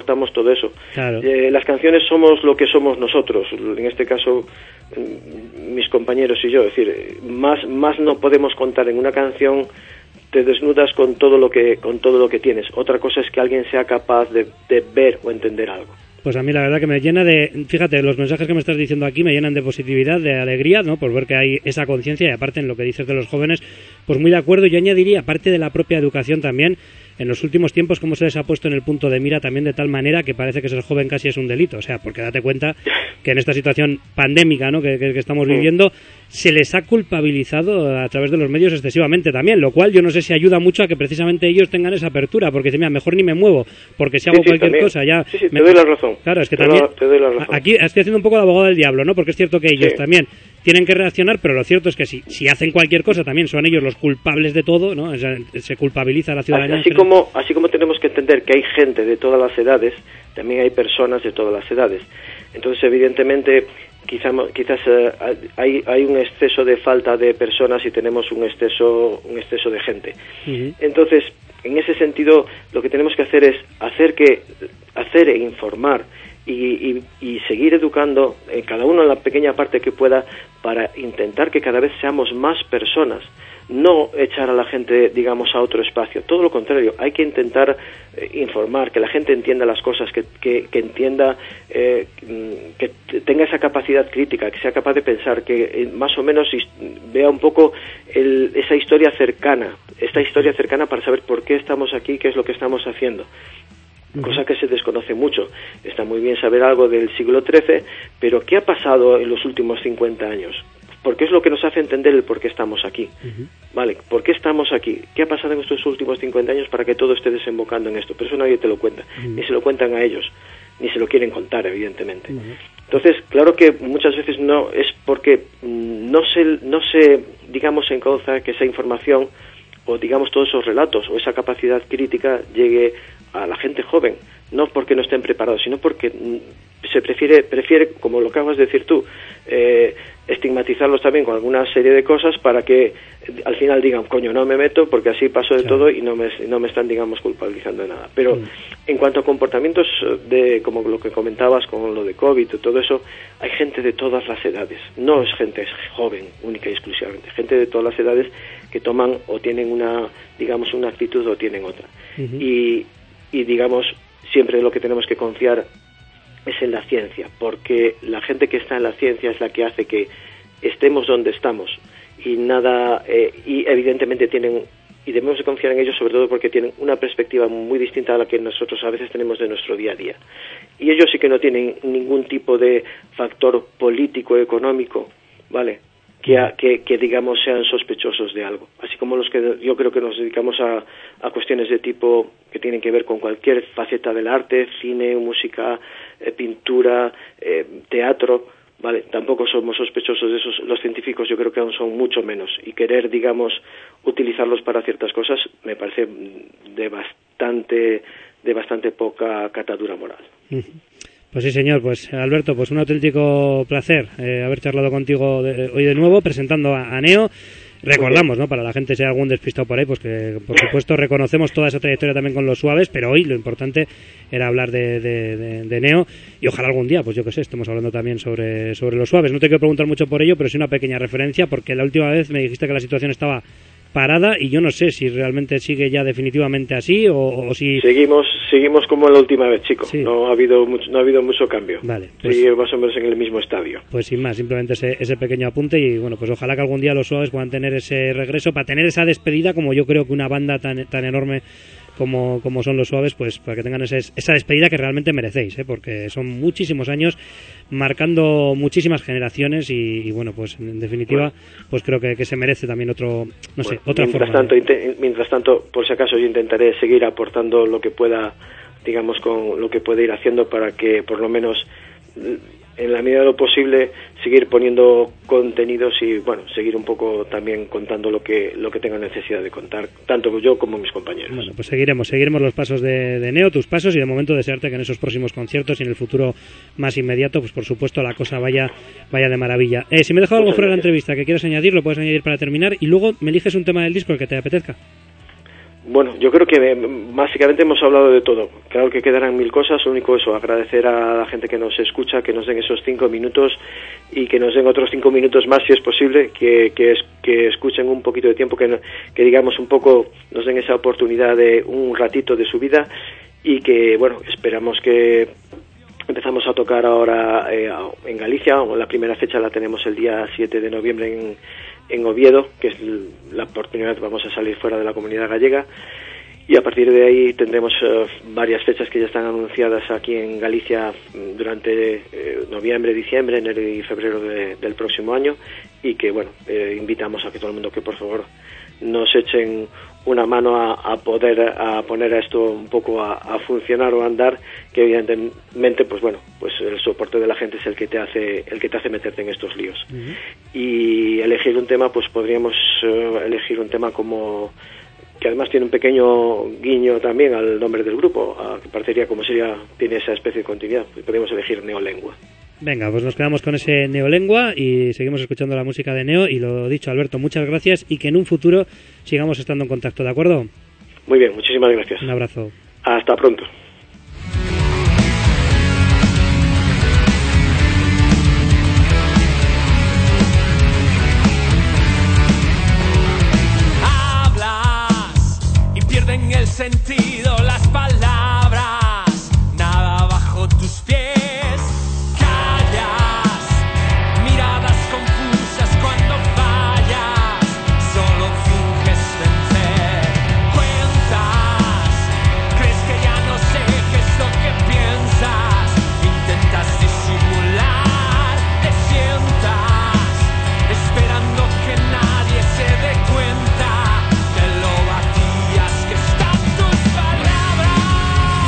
aportamos todo eso. Claro. Las canciones somos lo que somos nosotros, en este caso mis compañeros y yo, es decir, más no podemos contar en una canción. Te desnudas con todo lo que tienes. Otra cosa es que alguien sea capaz de ver o entender algo. Pues a mí la verdad que me llena de... Fíjate, los mensajes que me estás diciendo aquí me llenan de positividad, de alegría, ¿no? Por ver que hay esa conciencia y aparte en lo que dices de los jóvenes, pues muy de acuerdo. Yo añadiría, aparte de la propia educación también, en los últimos tiempos cómo se les ha puesto en el punto de mira también de tal manera que parece que ser joven casi es un delito. O sea, porque date cuenta que en esta situación pandémica, ¿no? que estamos viviendo, se les ha culpabilizado a través de los medios excesivamente también, lo cual yo no sé si ayuda mucho a que precisamente ellos tengan esa apertura, porque dicen, mira, mejor ni me muevo, porque si hago cualquier también. cosa ya... Sí, te doy la razón. Claro, es que también... Te doy la razón. Aquí estoy haciendo un poco de abogado del diablo, ¿no? Porque es cierto que ellos también tienen que reaccionar, pero lo cierto es que si hacen cualquier cosa también son ellos los culpables de todo, ¿no? O sea, se culpabiliza a la ciudadanía. Así como tenemos que entender que hay gente de todas las edades, también hay personas de todas las edades. Entonces, evidentemente, quizás hay un exceso de falta de personas y tenemos un exceso de gente. Uh-huh. Entonces, en ese sentido, lo que tenemos que hacer es hacer e informar y seguir educando cada uno en la pequeña parte que pueda para intentar que cada vez seamos más personas. No echar a la gente, digamos, a otro espacio. Todo lo contrario, hay que intentar informar, que la gente entienda las cosas, que entienda, que tenga esa capacidad crítica, que sea capaz de pensar, que más o menos vea un poco esa historia cercana, para saber por qué estamos aquí, qué es lo que estamos haciendo. Cosa que se desconoce mucho. Está muy bien saber algo del siglo XIII, pero ¿qué ha pasado en los últimos 50 años? Porque es lo que nos hace entender el por qué estamos aquí. Uh-huh. ¿Vale? ¿Por qué estamos aquí? ¿Qué ha pasado en estos últimos 50 años para que todo esté desembocando en esto? Pero eso nadie te lo cuenta. Uh-huh. Ni se lo cuentan a ellos. Ni se lo quieren contar, evidentemente. Uh-huh. Entonces, claro que muchas veces no es porque no se digamos, encauza que esa información o, digamos, todos esos relatos o esa capacidad crítica llegue a la gente joven. No porque no estén preparados, sino porque se prefiere, como lo acabas de decir tú, estigmatizarlos también con alguna serie de cosas para que al final digan, coño, no me meto porque así paso de todo y no me están, digamos, culpabilizando de nada. Pero en cuanto a comportamientos como lo que comentabas con lo de COVID y todo eso, hay gente de todas las edades. No es gente joven, única y exclusivamente. Gente de todas las edades que toman o tienen una actitud o tienen otra. Uh-huh. Y digamos, siempre lo que tenemos que confiar es en la ciencia, porque la gente que está en la ciencia es la que hace que estemos donde estamos y evidentemente tienen, y debemos de confiar en ellos sobre todo porque tienen una perspectiva muy distinta a la que nosotros a veces tenemos de nuestro día a día. Y ellos sí que no tienen ningún tipo de factor político, económico, ¿vale?, que digamos sean sospechosos de algo, así como los que yo creo que nos dedicamos a cuestiones de tipo que tienen que ver con cualquier faceta del arte, cine, música, pintura, teatro, vale, tampoco somos sospechosos de esos. Los científicos yo creo que aún son mucho menos, y querer, digamos, utilizarlos para ciertas cosas me parece de bastante poca catadura moral. Pues sí, señor. Pues Alberto, pues un auténtico placer haber charlado contigo hoy de nuevo, presentando a Neo. Recordamos, ¿no?, para la gente, si hay algún despistado por ahí, pues que por supuesto reconocemos toda esa trayectoria también con Los Suaves, pero hoy lo importante era hablar de Neo, y ojalá algún día, pues yo que sé, estemos hablando también sobre Los Suaves. No te quiero preguntar mucho por ello, pero sí una pequeña referencia, porque la última vez me dijiste que la situación estaba parada y yo no sé si realmente sigue ya definitivamente así o si... Seguimos como la última vez, chico. Sí. No ha habido mucho cambio. Vale, pues, sigue más o menos en el mismo estadio. Pues sin más, simplemente ese pequeño apunte, y bueno, pues ojalá que algún día Los Suaves puedan tener ese regreso, para tener esa despedida, como yo creo que una banda tan enorme como son Los Suaves, pues para que tengan esa despedida que realmente merecéis, porque son muchísimos años marcando muchísimas generaciones y bueno, pues en definitiva, pues creo que se merece también otra forma. Mientras tanto, por si acaso, yo intentaré seguir aportando lo que pueda, digamos, con lo que pueda ir haciendo para que por lo menos en la medida de lo posible seguir poniendo contenidos y bueno, seguir un poco también contando lo que tenga necesidad de contar, tanto yo como mis compañeros. Bueno, pues seguiremos los pasos de Neo, tus pasos, y de momento desearte que en esos próximos conciertos y en el futuro más inmediato, pues por supuesto la cosa vaya de maravilla. Si me he dejado algo fuera de la entrevista que quieras añadir, lo puedes añadir para terminar, y luego me eliges un tema del disco el que te apetezca. Bueno, yo creo que básicamente hemos hablado de todo. Claro que quedarán mil cosas, lo único eso, agradecer a la gente que nos escucha, que nos den esos 5 minutos y que nos den otros 5 minutos más si es posible, que escuchen un poquito de tiempo, que digamos un poco, nos den esa oportunidad de un ratito de su vida y que, bueno, esperamos que empezamos a tocar ahora en Galicia, la primera fecha la tenemos el día 7 de noviembre en Oviedo, que es la oportunidad que vamos a salir fuera de la comunidad gallega, y a partir de ahí tendremos varias fechas que ya están anunciadas aquí en Galicia durante noviembre, diciembre, enero y febrero del próximo año, y que bueno, invitamos a que todo el mundo que por favor nos echen una mano a poner a esto un poco a funcionar o a andar, que evidentemente pues bueno, pues el soporte de la gente es el que te hace meterte en estos líos. Uh-huh. Y elegir un tema, pues podríamos elegir un tema como que además tiene un pequeño guiño también al nombre del grupo, que parecería como tiene esa especie de continuidad. Podríamos elegir Neolengua. Venga, pues nos quedamos con ese Neolengua y seguimos escuchando la música de Neo. Y lo dicho, Alberto, muchas gracias y que en un futuro sigamos estando en contacto, ¿de acuerdo? Muy bien, muchísimas gracias. Un abrazo. Hasta pronto. Hablas y pierden el sentido las palabras, nada bajo tus pies. Cuenta de lo vacías que están tus palabras.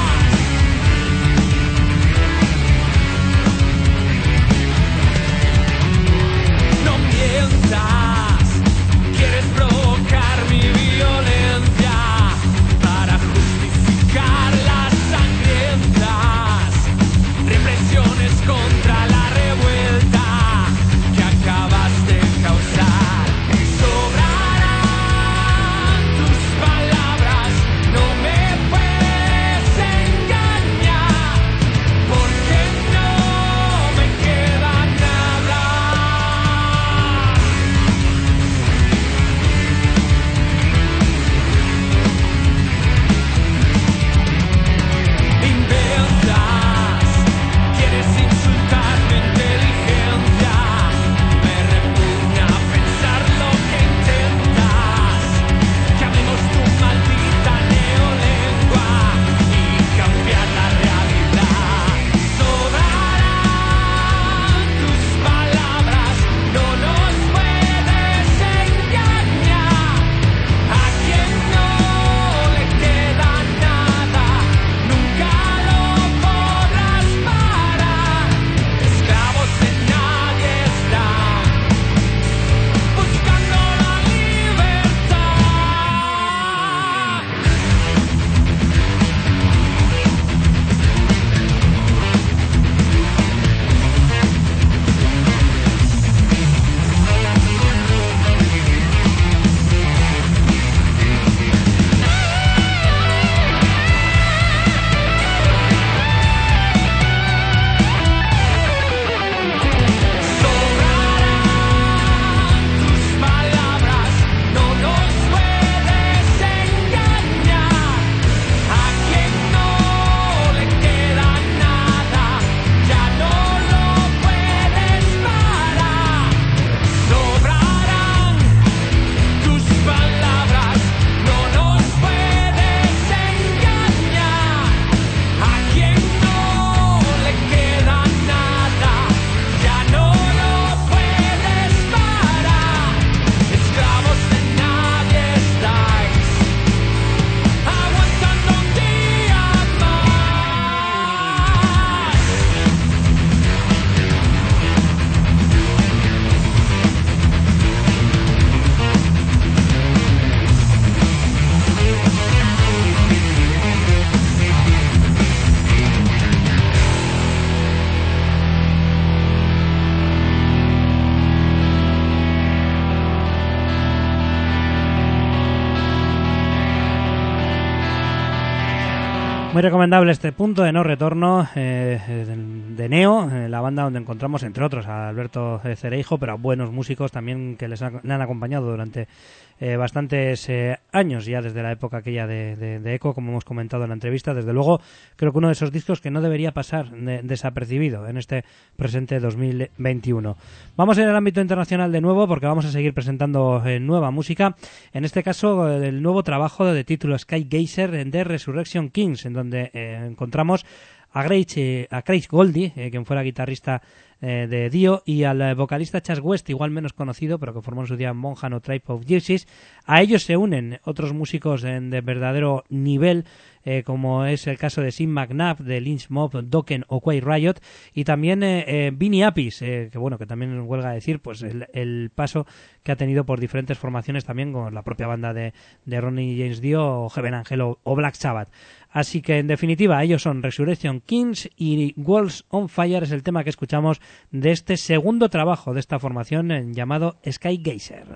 Muy recomendable este punto de no retorno de Neo, la banda donde encontramos, entre otros, a Alberto Cereijo, pero a buenos músicos también que le han acompañado durante bastantes años, ya desde la época aquella de Echo, como hemos comentado en la entrevista. Desde luego, creo que uno de esos discos que no debería pasar desapercibido en este presente 2021. Vamos en el ámbito internacional de nuevo, porque vamos a seguir presentando nueva música. En este caso, el nuevo trabajo de título Sky Geyser de Resurrection Kings, en donde encontramos a Craig Goldie, quien fuera guitarrista de Dio, y al vocalista Chas West, igual menos conocido, pero que formó en su día Monjan o Tribe of Gypsies. A ellos se unen otros músicos de verdadero nivel, como es el caso de Sim McNabb, de Lynch Mob, Dokken o Quiet Riot, y también Vinny Appice, que también nos huelga decir pues el paso que ha tenido por diferentes formaciones también con la propia banda de Ronnie James Dio, o Heaven Angel o Black Sabbath. Así que en definitiva ellos son Resurrection Kings, y Walls on Fire es el tema que escuchamos de este segundo trabajo de esta formación llamado Sky Geyser.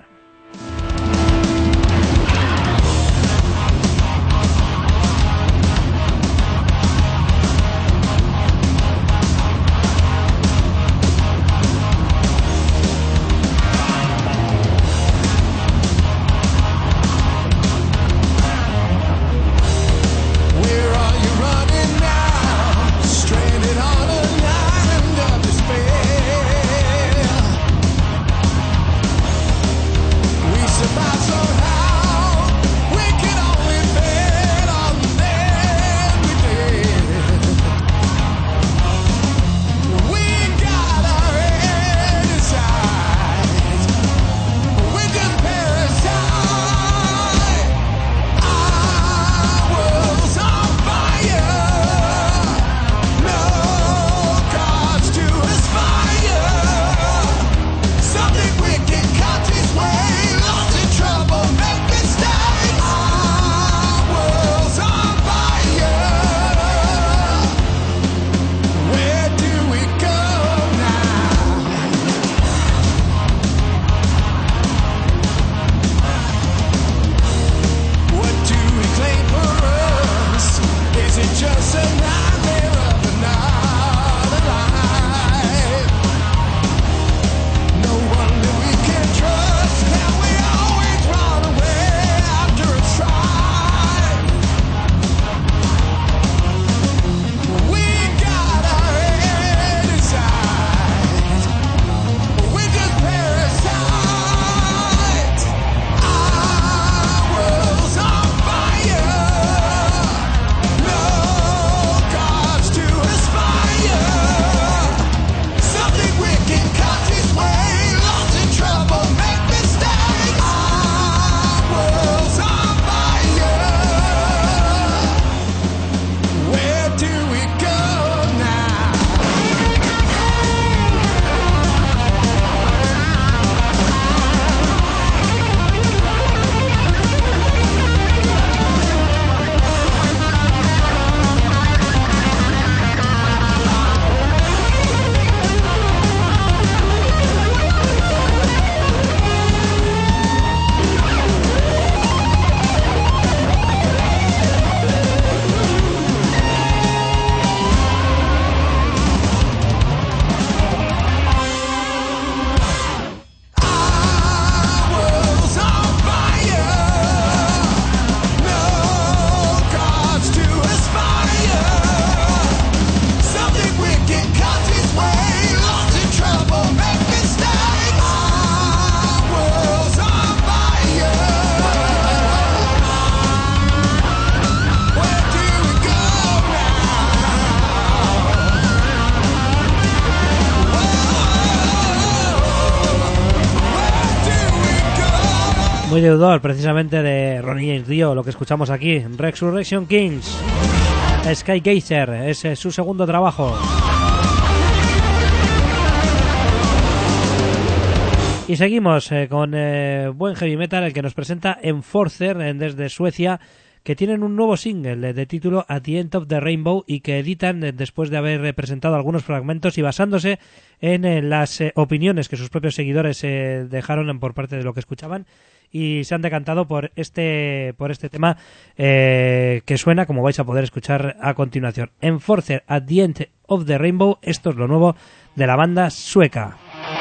Muy deudor precisamente de Ronnie James Dio, lo que escuchamos aquí, Resurrection Kings. Sky Geyser es su segundo trabajo. Y seguimos con buen heavy metal, el que nos presenta Enforcer desde Suecia, que tienen un nuevo single de título At the End of the Rainbow, y que editan después de haber presentado algunos fragmentos y basándose en las opiniones que sus propios seguidores dejaron por parte de lo que escuchaban, y se han decantado por este tema que suena, como vais a poder escuchar a continuación. Enforcer at the End of the Rainbow, esto es lo nuevo de la banda sueca.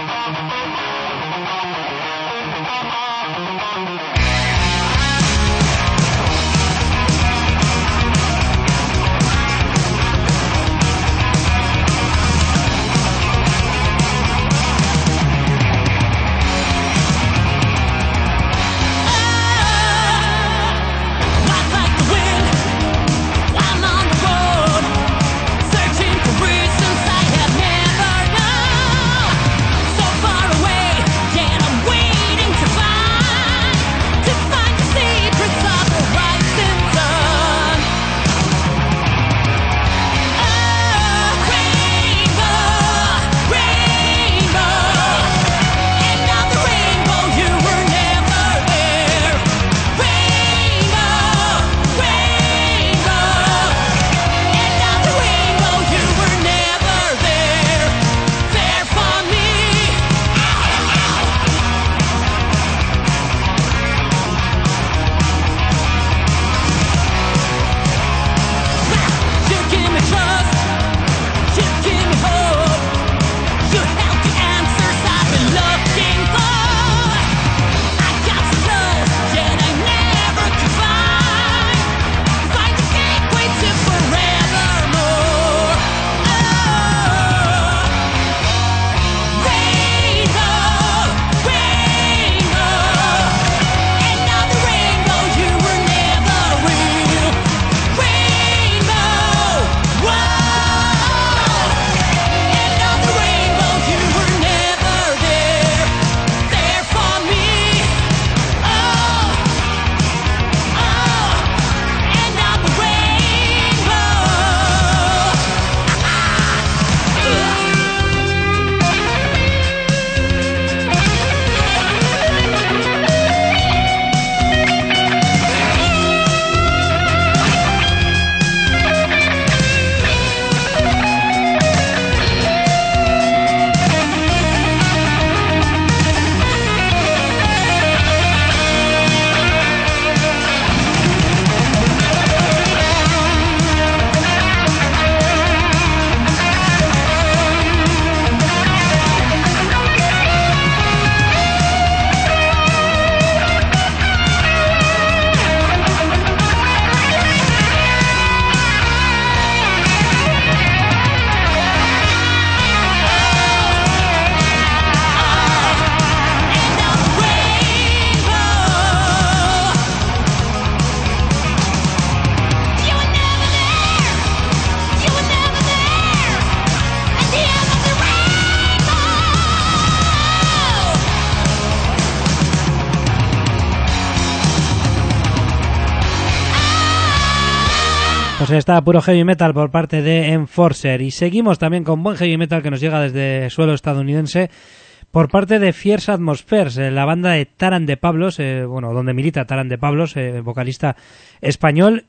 Pues está puro heavy metal por parte de Enforcer. Y seguimos también con buen heavy metal que nos llega desde suelo estadounidense por parte de Fierce Atmospheres, la banda de Taran de Pablos, donde milita Taran de Pablos, vocalista español,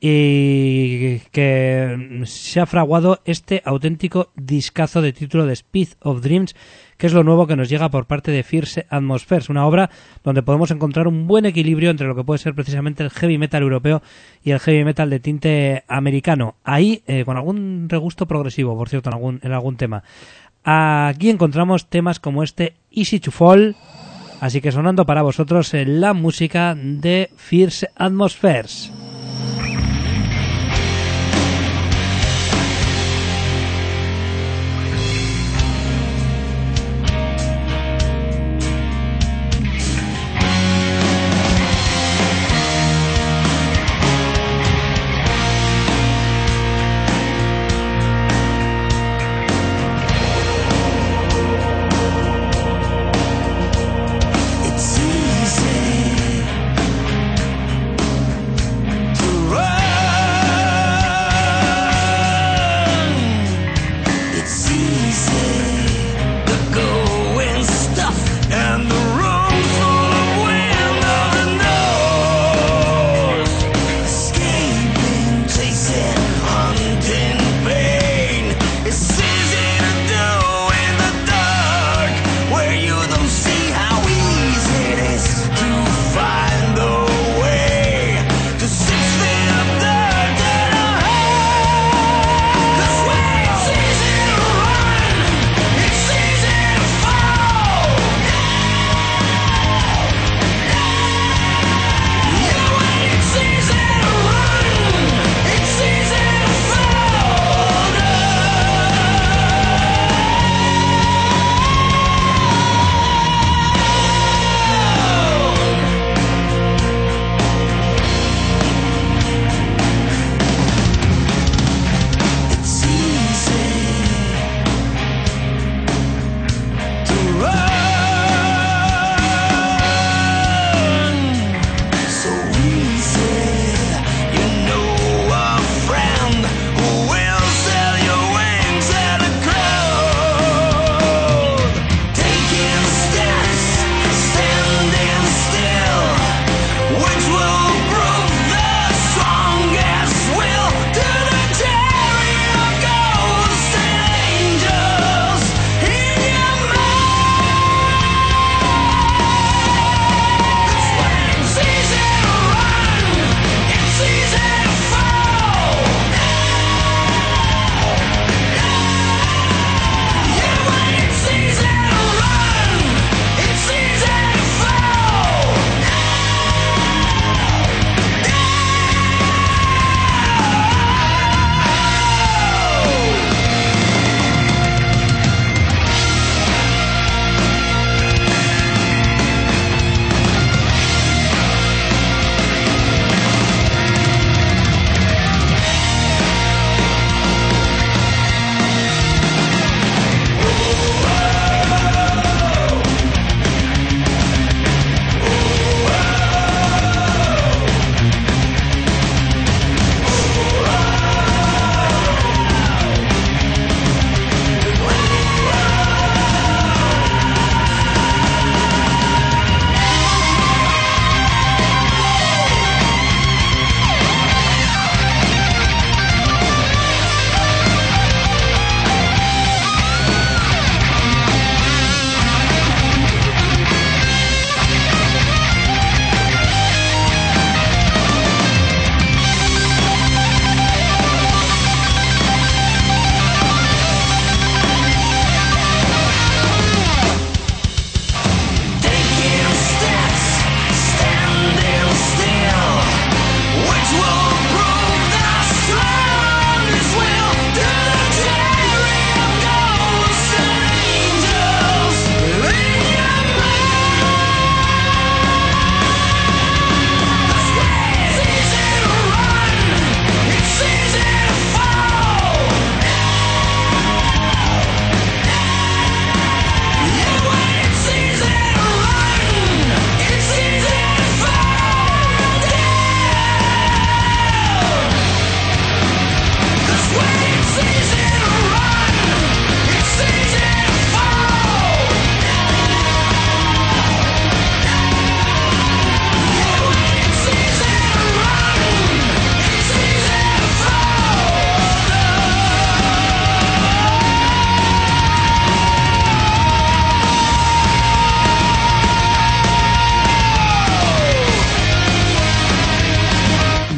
y que se ha fraguado este auténtico discazo de título de Speed of Dreams, que es lo nuevo que nos llega por parte de Fierce Atmospheres, una obra donde podemos encontrar un buen equilibrio entre lo que puede ser precisamente el heavy metal europeo y el heavy metal de tinte americano. Ahí, con algún regusto progresivo, por cierto, en algún tema. Aquí encontramos temas como este Easy to Fall, así que sonando para vosotros la música de Fierce Atmospheres. It's easy to run.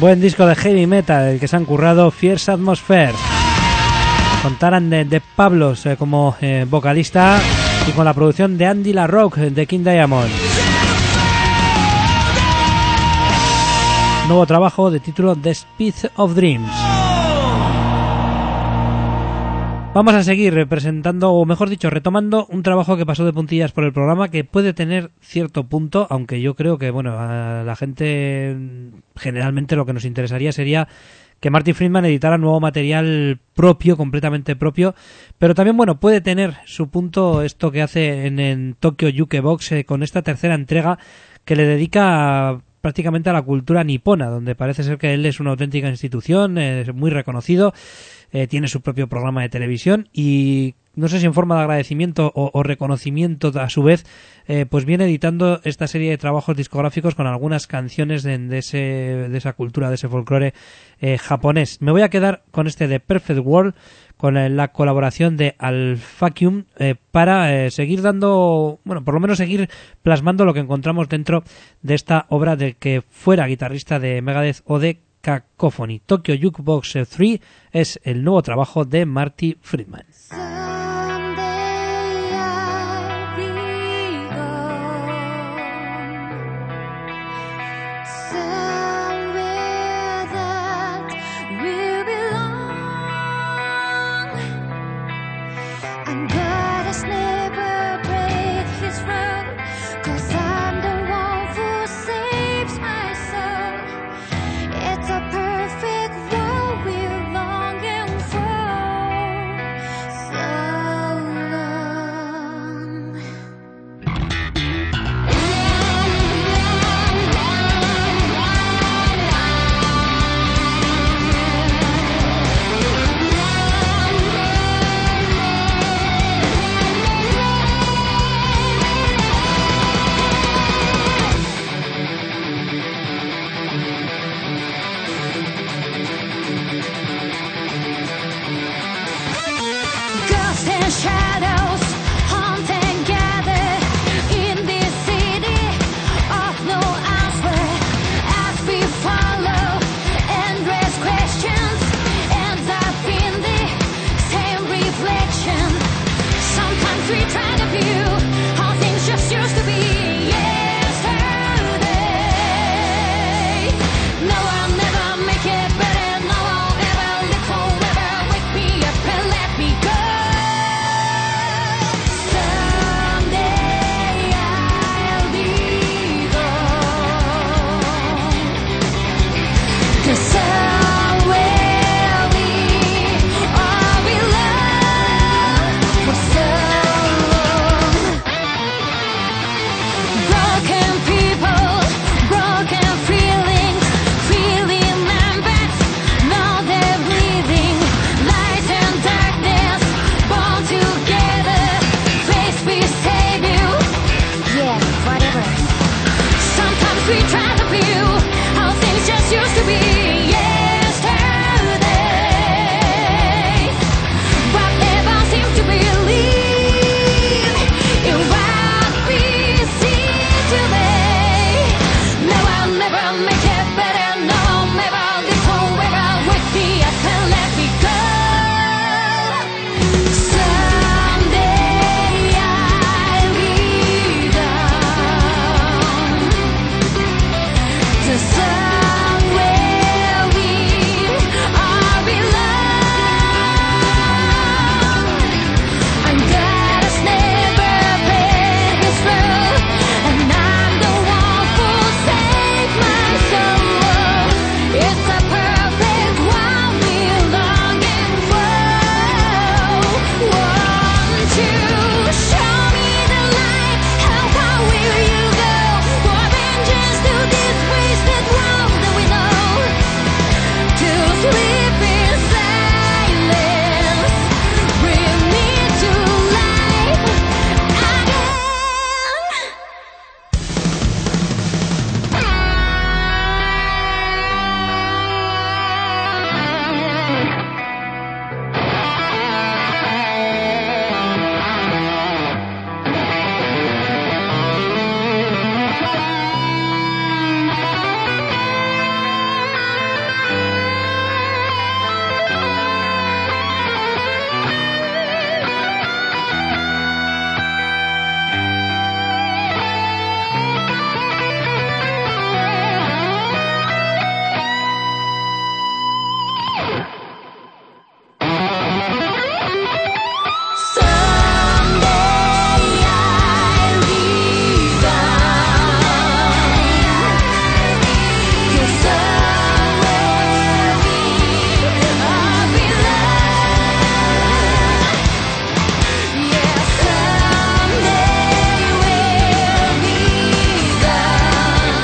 Buen disco de heavy metal, el que se han currado, Fierce Atmosphere. Contarán de Pablos como vocalista y con la producción de Andy LaRocque de King Diamond. Nuevo trabajo de título The Speed of Dreams. Vamos a seguir presentando, o mejor dicho, retomando un trabajo que pasó de puntillas por el programa, que puede tener cierto punto, aunque yo creo que, bueno, a la gente generalmente lo que nos interesaría sería que Marty Friedman editara nuevo material propio, completamente propio, pero también, bueno, puede tener su punto esto que hace en Tokyo Jukebox con esta tercera entrega que le dedica prácticamente a la cultura nipona, donde parece ser que él es una auténtica institución, es muy reconocido, tiene su propio programa de televisión y no sé si en forma de agradecimiento o reconocimiento a su vez, pues viene editando esta serie de trabajos discográficos con algunas canciones de esa cultura, de ese folclore japonés. Me voy a quedar con este de Perfect World, con la colaboración de Alfakium, para seguir dando, bueno, por lo menos seguir plasmando lo que encontramos dentro de esta obra del que fuera guitarrista de Megadeth o de Cacophony. Tokyo Jukebox 3 es el nuevo trabajo de Marty Friedman. Perfect world we're longing for.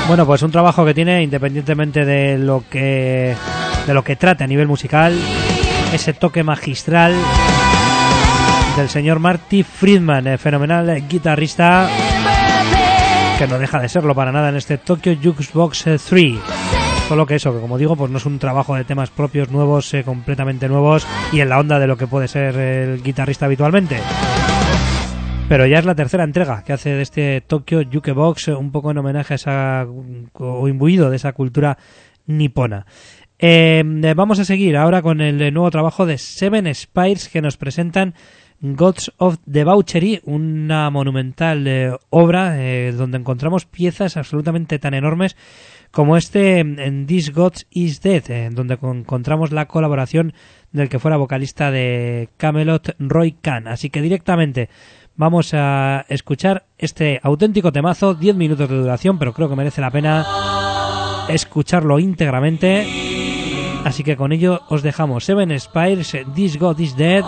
Bueno, pues un trabajo que tiene, independientemente de lo que trate a nivel musical, ese toque magistral del señor Marty Friedman, fenomenal guitarrista, que no deja de serlo para nada en este Tokyo Jukebox 3. Solo que eso, que como digo, pues no es un trabajo de temas propios nuevos, completamente nuevos y en la onda de lo que puede ser el guitarrista habitualmente. Pero ya es la tercera entrega que hace de este Tokyo Jukebox, un poco en homenaje a esa, o imbuido de esa cultura nipona. Vamos a seguir ahora con el nuevo trabajo de Seven Spires, que nos presentan Gods of Debauchery, una monumental obra donde encontramos piezas absolutamente tan enormes como en This God Is Dead, donde encontramos la colaboración del que fuera vocalista de Camelot, Roy Khan. Así que directamente vamos a escuchar este auténtico temazo, 10 minutos de duración, pero creo que merece la pena escucharlo íntegramente. Así que con ello os dejamos Seven Spires, This God Is Dead.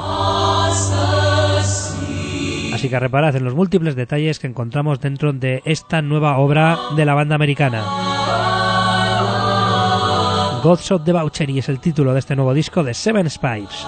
Así que reparad en los múltiples detalles que encontramos dentro de esta nueva obra de la banda americana. Gods of Debauchery es el título de este nuevo disco de Seven Spires.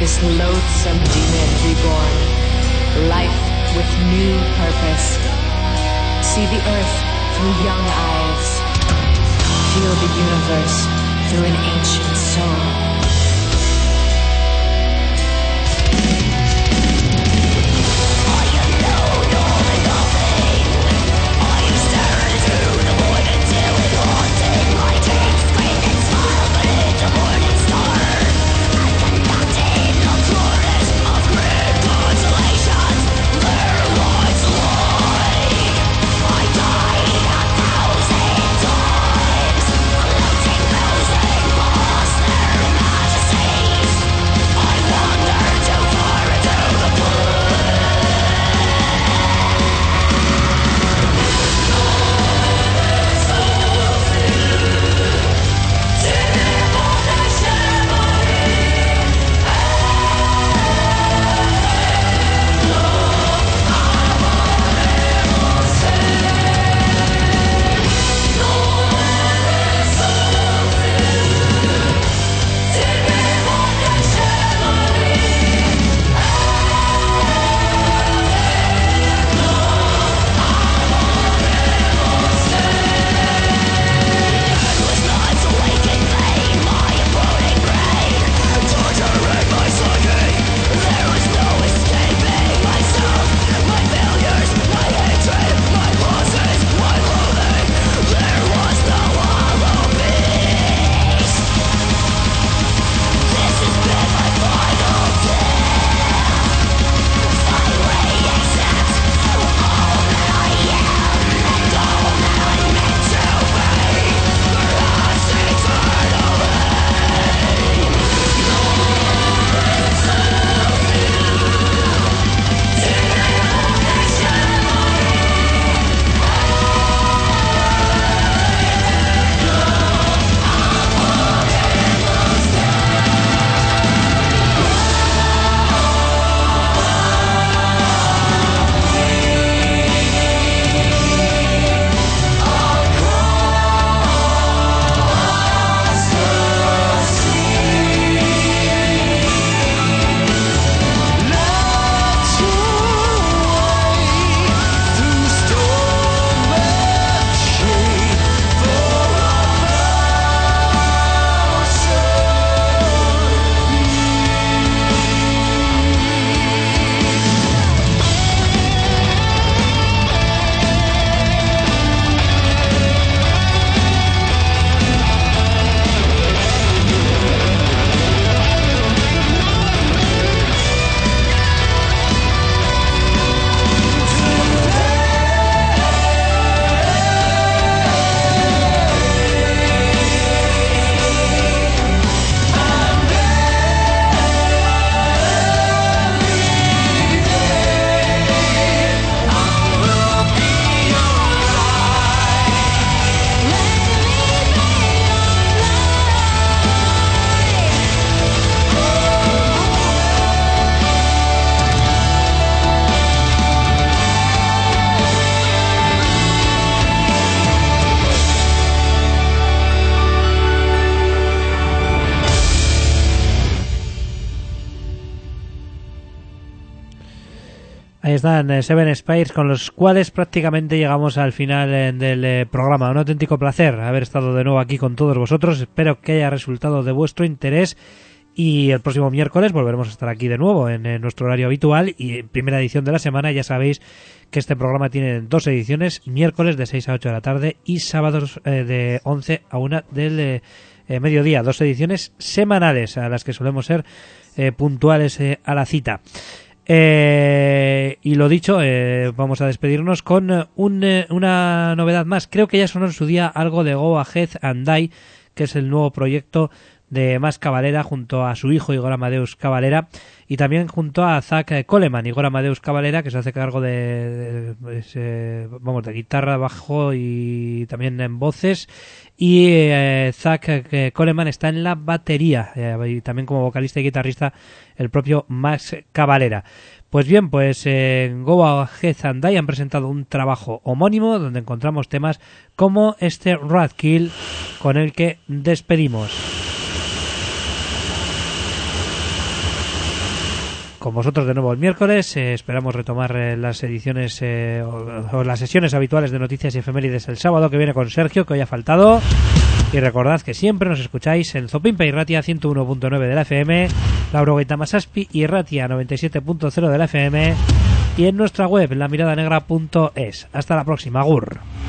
this loathsome demon reborn, life with new purpose. See the earth through young eyes, feel the universe through an ancient soul. Ahí están Seven Spires, con los cuales prácticamente llegamos al final del programa. Un auténtico placer haber estado de nuevo aquí con todos vosotros. Espero que haya resultado de vuestro interés. Y el próximo miércoles volveremos a estar aquí de nuevo en nuestro horario habitual y en primera edición de la semana. Ya sabéis que este programa tiene 2 ediciones, miércoles de 6 a 8 de la tarde y sábados de 11 a 1 del mediodía. 2 ediciones semanales a las que solemos ser puntuales a la cita. Y lo dicho, vamos a despedirnos con una novedad más. Creo que ya sonó en su día algo de Go Ahead and Die, que es el nuevo proyecto de Max Cavalera junto a su hijo Igor Amadeus Cavalera y también junto a Zach Coleman. Igor Amadeus Cavalera, que se hace cargo de guitarra, bajo y también en voces, y Zach Coleman está en la batería, y también como vocalista y guitarrista el propio Max Cavalera. Pues bien, en Go Ahead and Die han presentado un trabajo homónimo donde encontramos temas como este Roadkill, con el que despedimos. con vosotros de nuevo el miércoles. Esperamos retomar las ediciones o las sesiones habituales de noticias y efemérides el sábado que viene con Sergio, que hoy ha faltado. Y recordad que siempre nos escucháis en Zopimpa y Ratia 101.9 de la FM, Laurogeita Masaspi y Ratia 97.0 de la FM, y en nuestra web, lamiranegra.es. Hasta la próxima, agur.